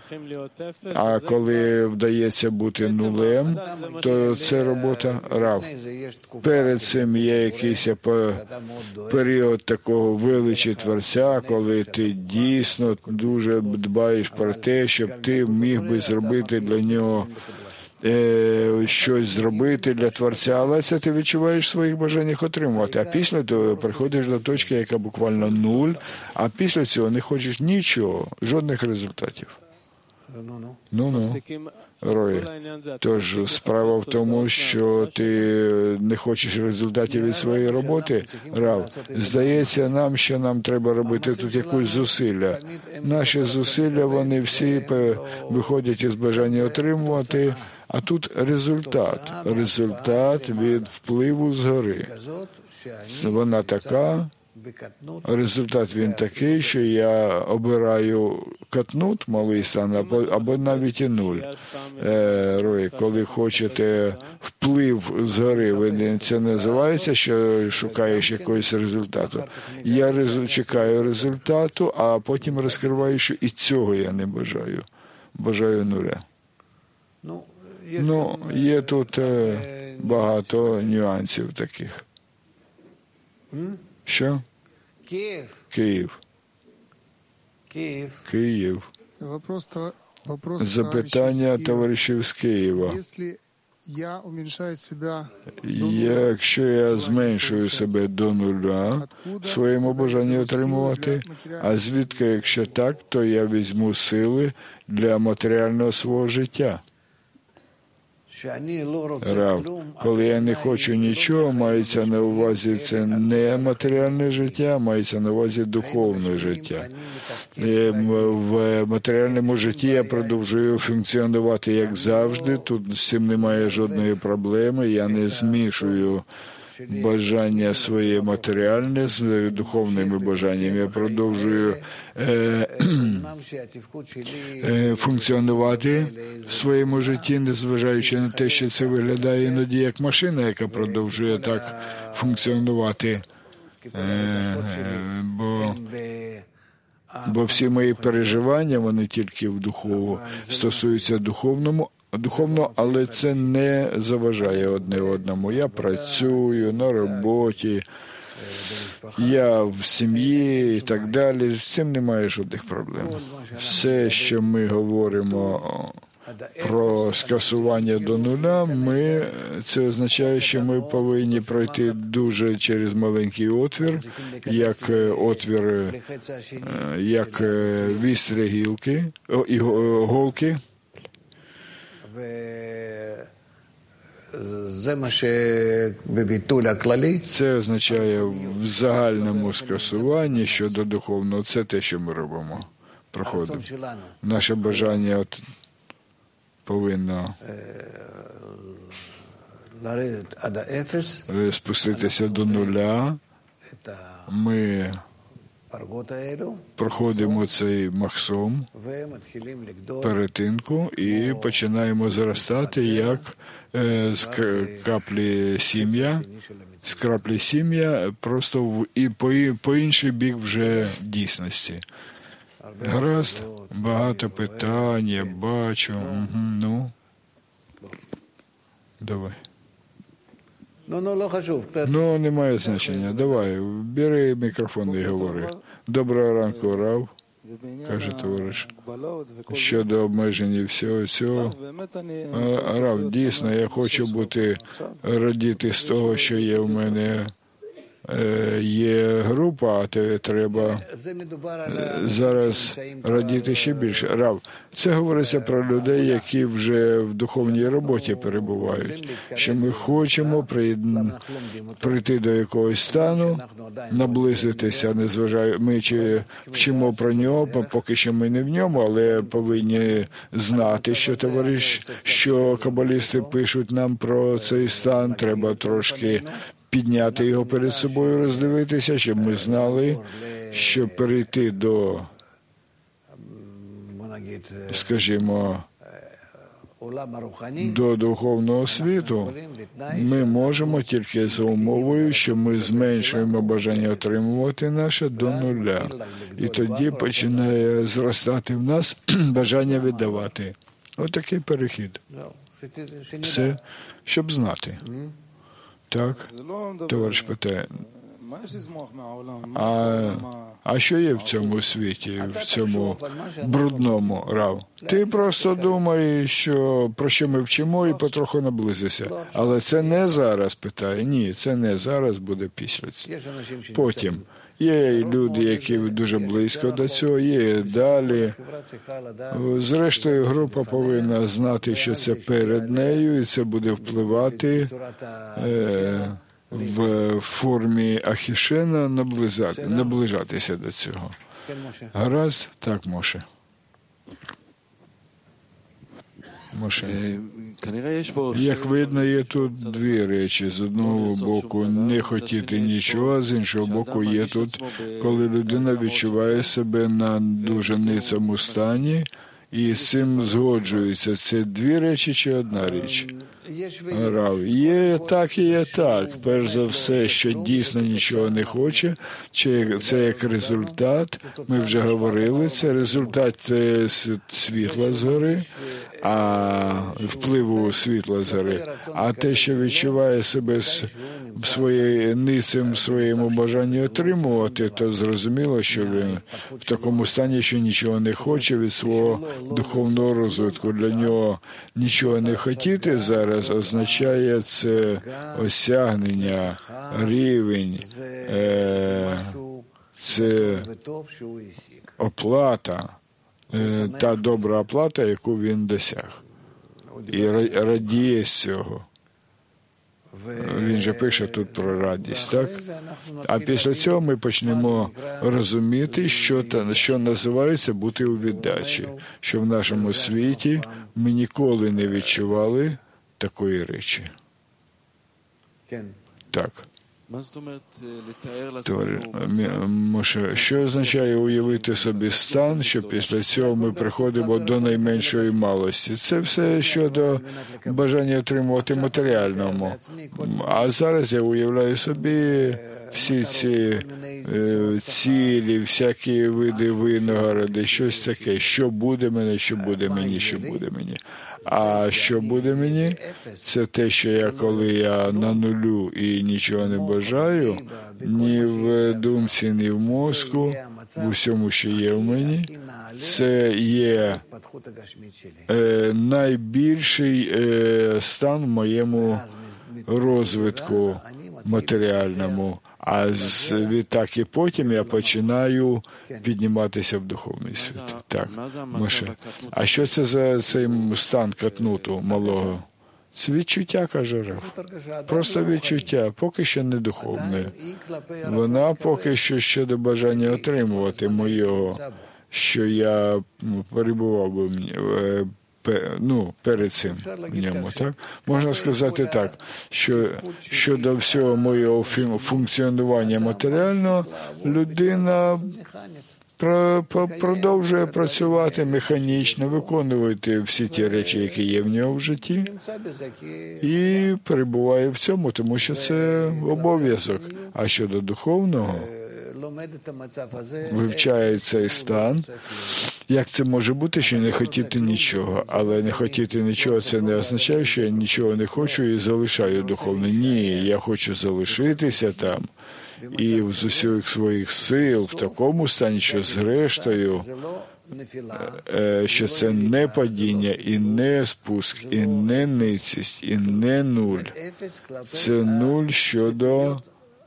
Speaker 1: А коли вдається бути нулем, то це робота рав. Перед цим є якийсь період такого величі Творця, коли ти дійсно дуже дбаєш про те, щоб ти міг би зробити для нього е, щось зробити для Творця, але це ти відчуваєш в своїх бажаннях отримувати. А після того приходиш до точки, яка буквально нуль, а після цього не хочеш нічого, жодних результатів. Ну-ну. Рой. Тож справа в тому, що ти не хочеш результатів від своєї роботи, Рав. Здається нам, що нам треба робити тут якусь зусилля. Наші зусилля, вони всі виходять із бажання отримувати, а тут результат. Результат від впливу згори. Вона така, результат він такий, що я обираю катнут, малий сан, або, або навіть і нуль. Е, Рой, коли хочете вплив згори, ви це називається, що шукаєш якогось результату. Я резу, чекаю результату, а потім розкриваю, що і цього я не бажаю. Бажаю нуля. Ну, є тут е, багато нюансів таких. Що?
Speaker 2: Київ.
Speaker 1: Київ.
Speaker 2: Київ.
Speaker 1: Київ.
Speaker 3: Вопрос, вопрос
Speaker 1: Запитання товаришів з Києва.
Speaker 3: Я уменьшаю себе,
Speaker 1: якщо я зменшую себе до нуля в своєму бажанні отримувати, а звідки, якщо так, то я візьму сили для матеріального свого життя. Рав, коли я не хочу нічого, мається на увазі це не матеріальне життя, мається на увазі духовне життя. В матеріальному житті я продовжую функціонувати як завжди, тут з цим немає жодної проблеми, я не змішую бажання своє матеріальне з духовними бажаннями. Я продовжую е, е, функціонувати в своєму житті, незважаючи на те, що це виглядає іноді як машина, яка продовжує так функціонувати. Е, бо, бо всі мої переживання, вони тільки в духову, стосуються духовному, духовно, але це не заважає одне одному. Я працюю на роботі, я в сім'ї і так далі. З цим немає жодних проблем. Все, що ми говоримо про скасування до нуля, ми, це означає, що ми повинні пройти дуже через маленький отвір, як отвір, як вістря гілки, і голки. Це означає в загальному скасуванні щодо духовного. Це те, що ми робимо. Проходимо. Наше бажання от повинно
Speaker 2: לרדת עד האפס,
Speaker 1: спуститися до нуля.
Speaker 2: את
Speaker 1: Ми
Speaker 2: הפרגות האלו,
Speaker 1: проходимо цей махсом,
Speaker 2: ומתחילים לגדול.
Speaker 1: перетинку, і починаємо зростати, як е, з к- каплі сім'я, з краплі сім'я, просто в, і по, і- по інший бік вже дійсності. Гаразд, багато питань, я бачу. Угу, ну, давай.
Speaker 2: Ну, ну, לא חשוב. קצת-
Speaker 1: Ну, немає значення. Давай, бери мікрофон і говори. Доброго ранку, Рав, каже товариш. Щодо обмежень і всього цього. А, Рав, дійсно, я хочу бути, радіти з того, що є в мене, е, є група, а те треба
Speaker 2: זה מדובר על
Speaker 1: зараз радіти ще більше. Рав, це говориться про людей, які вже в духовній роботі перебувають, що ми хочемо приєдн- прийти до якогось стану, наблизитися, незважаю, ми чи вчимо про нього, по- поки що ми не в ньому, але повинні знати, що товариш, що кабалісти пишуть нам про цей стан, треба трошки підняти його перед собою, роздивитися, щоб ми знали, що перейти до,
Speaker 2: בוא נגיד,
Speaker 1: скажімо,
Speaker 2: עולם הרוחני,
Speaker 1: до духовного світу, ми можемо тільки за умовою, що ми зменшуємо бажання отримувати наше до нуля. І тоді починає зростати в нас бажання віддавати. Отакий перехід.
Speaker 2: זהו, שת- שנדע.
Speaker 1: Все, щоб знати. Так, товариш питає, а, а що є в цьому світі, в цьому брудному, Рав? Ти просто думай, що, про що ми вчимо, і потроху наблизися. Але це не зараз, питає. Ні, це не зараз, буде після цього.
Speaker 2: יש אנשים שנמצאים.
Speaker 1: Потім. Є люди, які дуже близько до цього, є далі.
Speaker 2: החברה צריכה לדעת
Speaker 1: Зрештою, група повинна знати, що це перед нею, і це буде впливати
Speaker 2: צורת ה...
Speaker 1: е, в формі ахішена, наближати, наближатися до цього.
Speaker 2: כן, משה.
Speaker 1: Гаразд? Так, Моше. Моше. Як видно, є тут дві речі. З одного боку, не хотіти нічого, а з іншого боку, є тут, коли людина відчуває себе на дуже ницому стані, і з цим згоджується. Це дві речі чи одна річ?
Speaker 2: יש ויש.
Speaker 1: Рав, є так і є так. Перш за все, що дійсно нічого не хоче, чи це як результат, ми вже говорили, це результат е, с- світла згори, а впливу світла згори. А те, що відчуває себе с- в своєї ницем в своєму бажанні отримувати, то зрозуміло, що він в такому стані, що нічого не хоче від свого духовного розвитку. Для нього нічого не хотіти зараз означає це осягнення, рівень, е, це
Speaker 2: וטוב שהוא השיג.
Speaker 1: оплата, е, та добра оплата, яку він досяг. І ра- радіє з цього. Він же пише тут про радість, так? А після цього ми почнемо розуміти, що, та, що називається бути у віддачі, що в нашому світі ми ніколи не відчували такої речі.
Speaker 2: כן.
Speaker 1: Так.
Speaker 4: מה זאת אומרת אה, לתאר
Speaker 1: Товариш,
Speaker 4: לעצמנו
Speaker 1: Мі- Моше, що означає уявити собі стан, що після цього ми приходимо до найменшої малості? Це все щодо бажання отримувати матеріальному. А зараз я уявляю собі всі ці е, цілі, всякі види виногради, щось таке, що буде мене, що буде мені, що буде мені. А що буде мені? Це те, що я, коли я на нулю і нічого не бажаю, ні в думці, ні в мозку, в усьому, що є в мені, це є
Speaker 2: ההתפתחות הגשמית שלי.
Speaker 1: е, найбільший е, стан в моєму розвитку матеріальному. А з, відтак і потім я починаю підніматися в духовний світ. Так, Моше. А що це за цей стан катнуту малого? Це відчуття, каже Рав. Просто відчуття, поки що не духовне.
Speaker 2: היא כלפי
Speaker 1: Вона поки що щодо бажання отримувати моєго, що я м, перебував би в ні- е, ну, перед цим в ньому, так? Можна сказати так, що щодо всього моєго функціонування матеріального, людина продовжує працювати механічно, виконувати всі ті речі, які є в нього в житті, і перебуває в цьому, тому що це обов'язок. А щодо духовного, вивчає цей стан. Як це може бути, що не хотіти нічого? Але не хотіти нічого – це не означає, що я нічого не хочу і залишаю духовне. Ні, я хочу залишитися там. І з усіх своїх сил в такому стані, що зрештою, що це не падіння, і не спуск, і не ницість, і не нуль. Це нуль щодо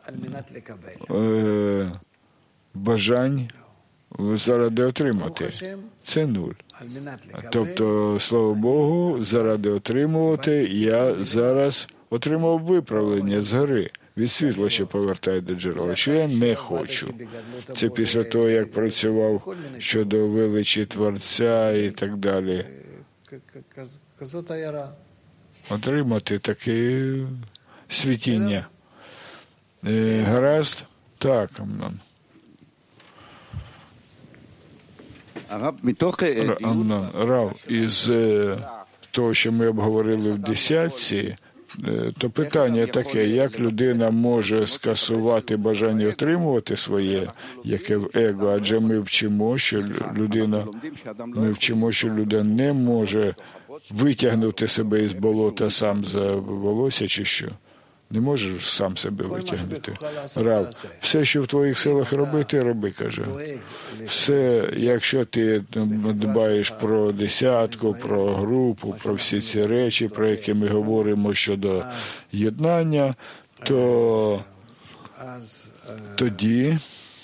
Speaker 1: е, бажань заради отримати. Це нуль. Тобто, слава Богу, заради отримувати я зараз отримав виправлення згори. Від світла, що повертає до джерела, що я не хочу. Це після того, як працював щодо величі Творця і так далі. Отримати таке світіння. Е, гаразд? Так, Амнон. Амнон, Рав, із того, що ми обговорили в десятці, то питання таке, як людина може скасувати бажання отримувати своє, яке в его, адже ми вчимо, що людина, ми вчимо, що людина не може витягнути себе із болота сам за волосся чи що. Не можеш сам себе витягнути. Рав, все, що в твоїх силах робити, роби, каже. Все, якщо ти дбаєш про десятку, про групу, про всі ці речі, про які ми говоримо щодо єднання, то тоді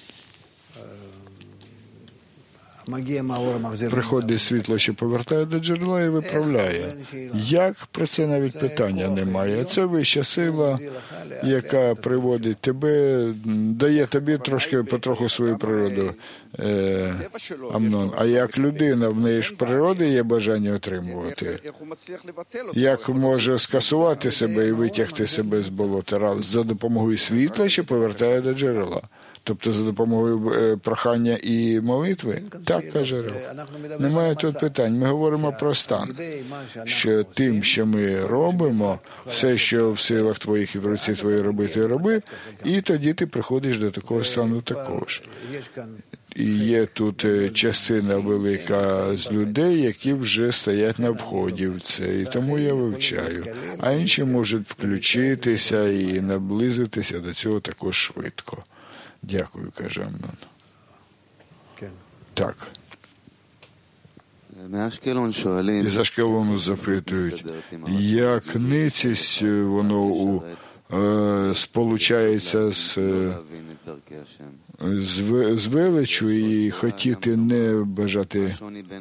Speaker 1: приходить світло, що повертає до джерела і виправляє. Як? Про це навіть питання немає. Це вища сила, яка приводить тебе, дає тобі трошки потроху свою природу, е, Амнон. А як людина, в неї ж природи є бажання отримувати. Як може скасувати себе і витягти себе з болота? За допомогою світла, що повертає до джерела. Тобто за допомогою прохання і молитви? Так, каже Рав. Немає тут питань. Ми говоримо про стан. Що тим, що ми робимо, все, що в силах твоїх і в руці твоїй робити, роби, і тоді ти приходиш до такого стану також. І є тут частина велика з людей, які вже стоять на вході в це, і тому я вивчаю. А інші можуть включитися і наблизитися до цього також швидко. Дякую, каже Амнон. Так. Із Ашкелону запитують, як ницість, воно у, е, сполучається з, з, з величу і хотіти не бажати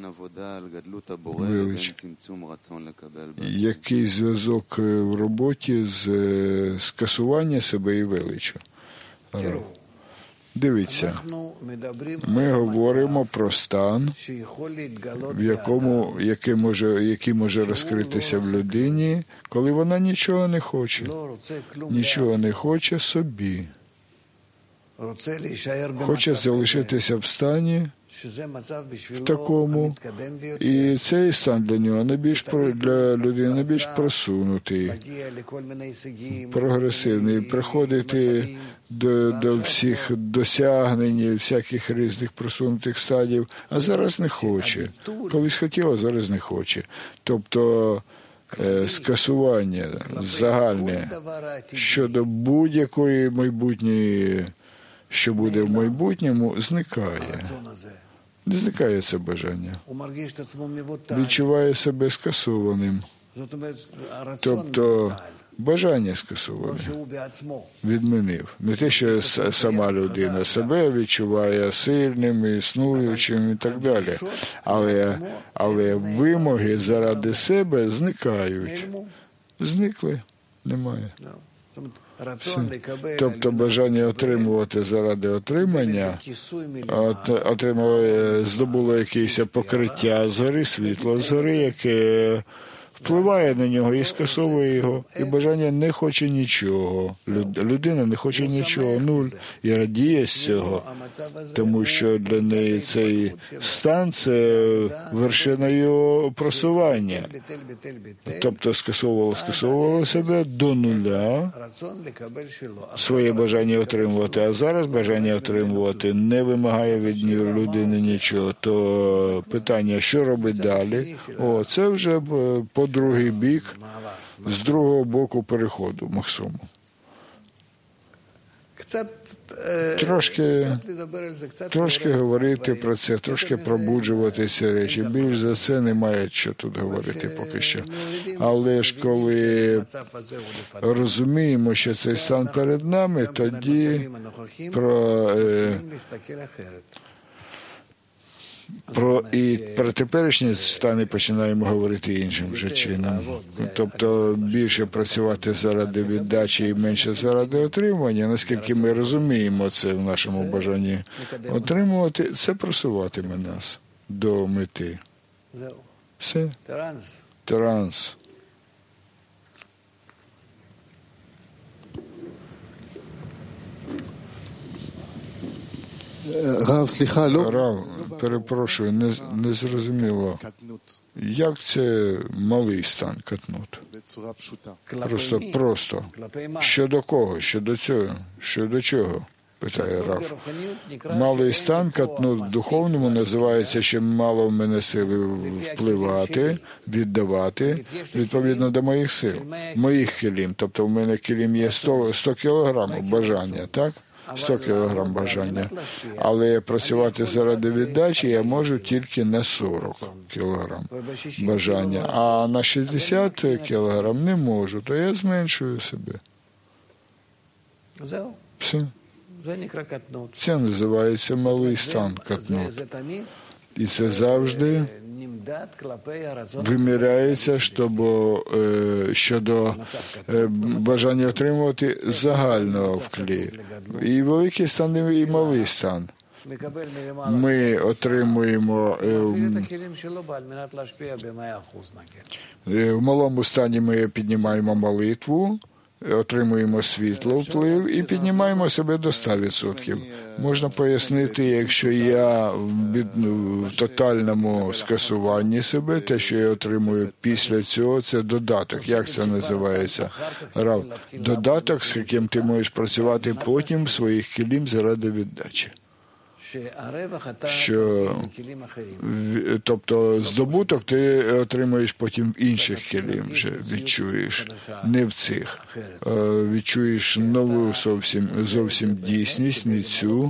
Speaker 1: велич. Який зв'язок в роботі з скасування себе і величу? Дивіться, ми говоримо про стан, в якому, який може, який може розкритися в людині, коли вона нічого не хоче, нічого не хоче собі, хоче залишитися в стані, в такому, і цей стан для нього найбільш, для людини найбільш просунутий, прогресивний, приходити до, до всіх досягнень, всяких різних просунутих стадій, а зараз не хоче. Колись хотів, а зараз не хоче. Тобто е, скасування загальне щодо будь-якої майбутньої, що буде в майбутньому, зникає. Не зникає це бажання. Відчуває себе скасованим. Тобто бажання скасоване. Відмінив. Не те, що сама людина себе відчуває сильним, існуючим і так далі. Але, але вимоги заради себе зникають. Зникли. Немає. Тобто бажання отримувати заради отримання, от, отримали, здобуло якесь покриття згори, світло згори, яке впливає на нього і скасовує його. І бажання не хоче нічого. Людина не хоче нічого, нуль, і радіє з цього, тому що для неї цей стан – це вершина його просування. Тобто скасовувало, скасовувало себе до нуля, своє бажання отримувати, а зараз бажання отримувати не вимагає від людини нічого. То питання, що робить далі? О, це вже по другий бік, з другого боку переходу, Максиму. Трошки, трошки говорити про це, трошки пробуджувати ці речі. Більш за це немає що тут говорити поки що. Але ж коли розуміємо, що цей стан перед нами, тоді про... Е, Про і про теперішні стани починаємо говорити іншим вже чином. Тобто більше працювати заради віддачі і менше заради отримування. Наскільки ми розуміємо це в нашому бажанні отримувати, це просуватиме нас до мети. Все. Транс. Рав, перепрошую, не, не зрозуміло. Як це малий стан катнут? Просто, просто. Щодо кого? Щодо цього? Щодо чого? Питає Рав. Малий стан катнут в духовному називається, що мало в мене сили впливати, віддавати, відповідно до моїх сил, моїх кілім. Тобто в мене кілім є сто, сто кілограмів бажання, так? сто кілограм бажання. Але працювати заради віддачі я можу тільки на сорок кілограм бажання, а на шістдесят кілограм не можу, то я зменшую себе. Все. Це називається малий стан катнут. І це завжди виміряється щоб, е, щодо е, бажання отримувати загального в клі. І великий стан, і малий стан. Ми отримуємо е, в малому стані ми піднімаємо молитву, отримуємо світло, вплив і піднімаємо себе до ста відсотків. Можна пояснити, якщо я в тотальному скасуванні себе, те, що я отримую після цього, це додаток. Як це називається? Рав. Додаток, з яким ти можеш працювати потім в своїх кілім заради віддачі. Що, тобто, здобуток ти отримуєш потім в інших кілім, вже відчуєш, не в цих. Відчуєш нову зовсім, зовсім дійсність, не цю,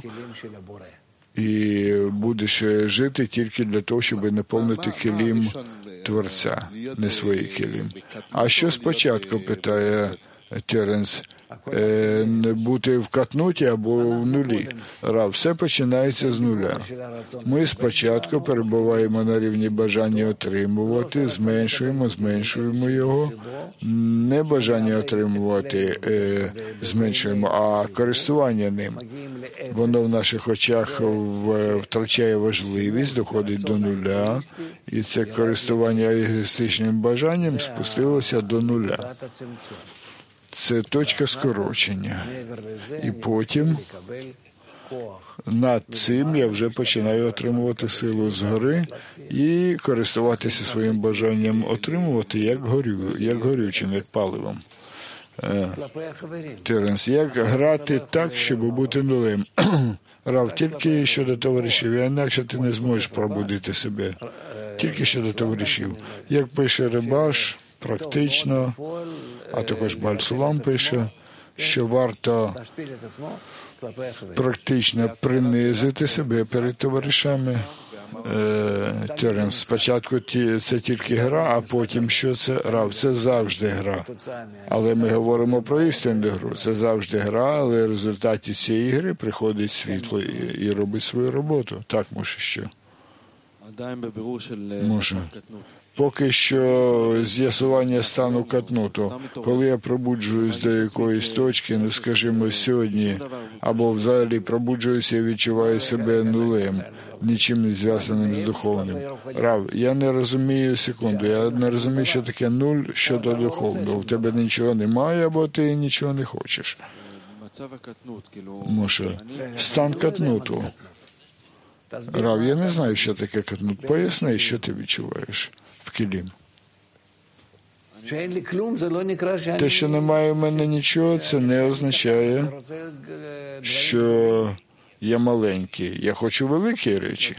Speaker 1: і будеш жити тільки для того, щоб наповнити кілім Творця, не свої кілім. А що спочатку, питає Теренс, не бути в катнуті або в нулі. Рав, все починається з нуля. Ми спочатку перебуваємо на рівні бажання отримувати, зменшуємо, зменшуємо його. Не бажання отримувати е, зменшуємо, а користування ним. Воно в наших очах втрачає важливість, доходить до нуля, і це користування егоїстичним бажанням спустилося до нуля. Це точка скорочення. І потім над цим я вже починаю отримувати силу згори і користуватися своїм бажанням отримувати як горю, як горючим, як паливом. Теренс, як грати так, щоб бути нулем? Рав, тільки щодо товаришів, інакше ти не зможеш пробудити себе. Тільки щодо товаришів. Як пише Рибаш, практично, а також Баль-Сулам пише, що варто практично принизити себе перед товаришами. Теренс, спочатку це тільки гра, а потім що це? Рав, це завжди гра. Але ми говоримо про істинну гру. Це завжди гра, але в результаті цієї гри приходить світло і, і робить свою роботу. Так, може, що? Може. Поки що з'ясування стану катнуту. Коли я пробуджуюсь до якоїсь точки, ну скажімо, сьогодні, або взагалі пробуджуюся і відчуваю себе нулем, нічим не зв'язаним з духовним. Рав, я не розумію секунду, я не розумію, що таке нуль щодо духовного. У тебе нічого немає, або ти нічого не хочеш. Може, стан катнуту. Рав, я не знаю, що таке катнут. Поясни, що ти відчуваєш в кілім. Те, що немає в мене нічого, це не означає, що я маленький. Я хочу великі речі.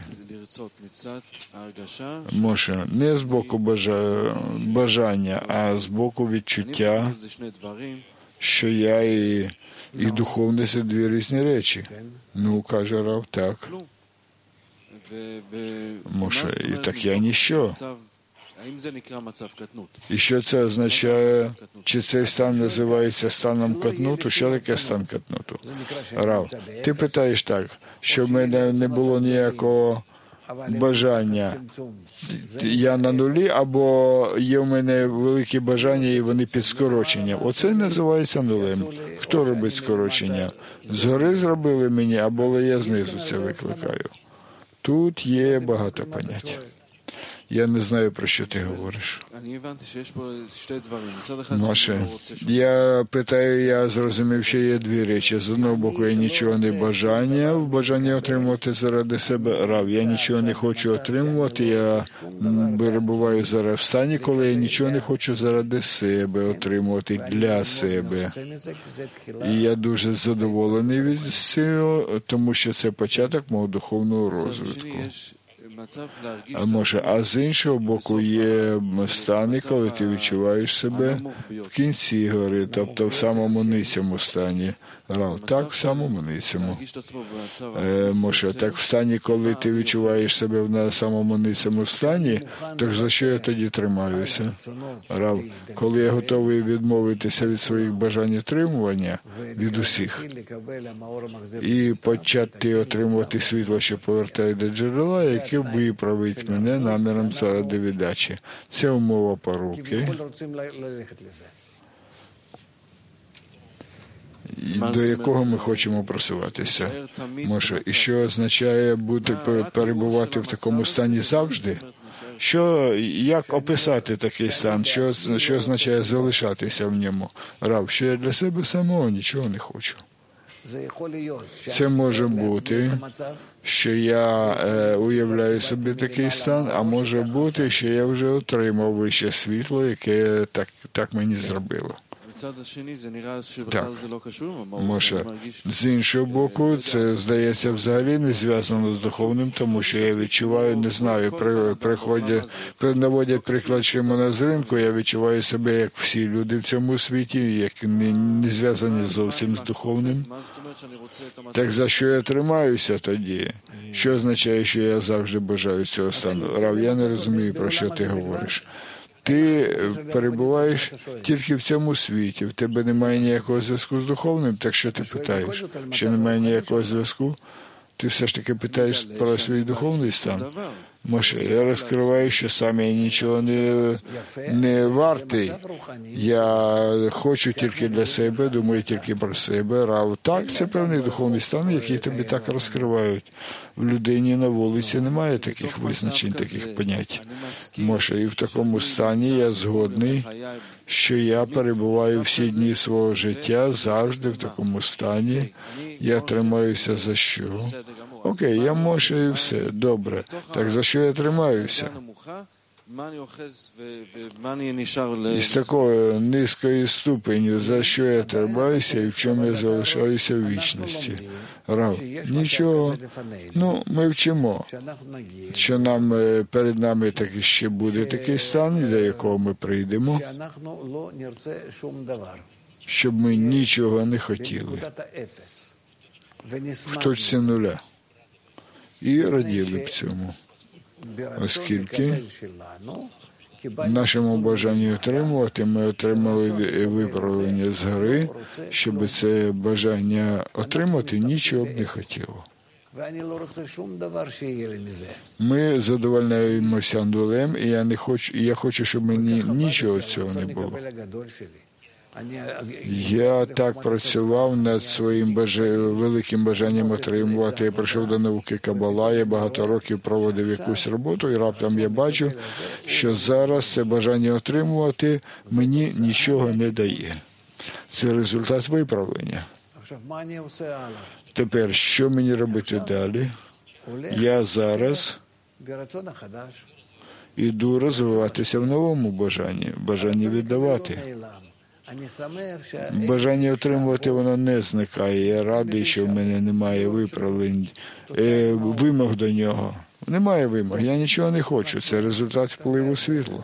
Speaker 1: Може, не з боку бажання, а з боку відчуття, що я і, і духовне – це дві різні речі. Ну, каже Рав, так. Може, і так я ніщо. І що це означає? Чи цей стан називається станом катнуту? Що таке стан катнуту? Рав, ти питаєш так, що в мене не було ніякого бажання. Я на нулі, або є в мене великі бажання, і вони під скороченням. Оце називається нулем. Хто робить скорочення? Згори зробили мені, або я знизу це викликаю. Тут є багато понять. Я не знаю, про що ти говориш. Маше, я питаю, я зрозумів, що є дві речі. З одного боку, я нічого не бажання, в бажанні отримувати заради себе. Рав, я нічого не хочу отримувати, я перебуваю зараз в стані, коли я нічого не хочу заради себе отримувати, для себе. І я дуже задоволений від цього, тому що це початок мого духовного розвитку. А може, а з іншого боку є стани, коли ти відчуваєш себе в кінці гори, тобто в самому низькому стані. Рав, так, в самому низькому. Е, може, так в стані, коли ти відчуваєш себе в самому низькому стані, так за що я тоді тримаюся? Рав, коли я готовий відмовитися від своїх бажань отримування, від усіх, і почати отримувати світло, що повертає до джерела, яке виправить мене наміром заради віддачі. Це умова поруки, до якого ми хочемо просуватися. Може, і що означає бути, перебувати в такому стані завжди? Що, як описати такий стан? Що, що означає залишатися в ньому? Рав, що я для себе самого нічого не хочу. Це може бути, що я е, уявляю собі такий стан, а може бути, що я вже отримав вище світло, яке так, так мені зробило. Так, може, з іншого боку, це, здається, взагалі не зв'язано з духовним, тому що я відчуваю, не знаю, при, приходять, наводять приклад Шимона з ринку, я відчуваю себе, як всі люди в цьому світі, як не, не зв'язані зовсім з духовним. Так за що я тримаюся тоді? Що означає, що я завжди бажаю цього стану? Рав, я не розумію, про що ти говориш. Ти перебуваєш тільки в цьому світі, в тебе немає ніякого зв'язку з духовним, так що ти питаєш? Що немає ніякого зв'язку? Ти все ж таки питаєш про свій духовний стан? Може, я розкриваю, що сам я нічого не, не вартий. Я хочу тільки для себе, думаю тільки про себе. Рав, так, це певний духовний стан, який тобі так розкривають. В людині на вулиці немає таких визначень, таких понять. Може, і в такому стані я згодний, що я перебуваю всі дні свого життя, завжди в такому стані. Я тримаюся за що? Окей, я можу і все, добре. Так за що я тримаюся? Із такою низькою ступеню, за що я тримаюся і в чому я залишаюся в вічності? Рав, нічого. Ну, ми вчимо, що нам, перед нами так ще буде такий стан, до якого ми прийдемо, щоб ми нічого не хотіли. В точці нуля. І раділи б цьому. Оскільки в нашому бажанні отримувати, ми отримали виправлення згори, щоб це бажання отримати нічого б не хотіло.
Speaker 2: ואני לא רוצה שום דבר שיהיה לי מזה.
Speaker 1: Ми задовольняємося нулем, і я не хочу, і я хочу, щоб мені нічого цього не було.
Speaker 2: הרצון הגדול שלי. אני...
Speaker 1: Я так працював над своїм бажа... великим бажанням отримувати. Я прийшов до науки Кабала, я багато років проводив якусь роботу, і раптом я бачу, що зараз це бажання отримувати мені нічого не дає. Це результат виправлення.
Speaker 2: עכשיו, מה אני עושה הלאה?
Speaker 1: Тепер, що мені робити далі?
Speaker 2: הולך
Speaker 1: Я зараз
Speaker 2: ברצון החדש.
Speaker 1: іду розвиватися в новому бажанні, бажанні віддавати.
Speaker 2: אני שמח שה...
Speaker 1: Бажання отримувати воно не зникає. Я радий, що в мене немає виправлень, е, вимог до нього. Немає вимог. Я нічого не хочу. Це результат впливу світла.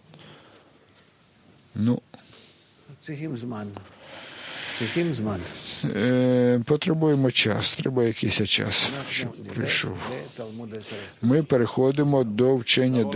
Speaker 1: Ну,
Speaker 2: צריכים זמן. צריכים זמן.
Speaker 1: е, потребуємо час. Треба якийсь час, щоб прийшов.
Speaker 2: לתלמוד עשר.
Speaker 1: Ми переходимо до вчення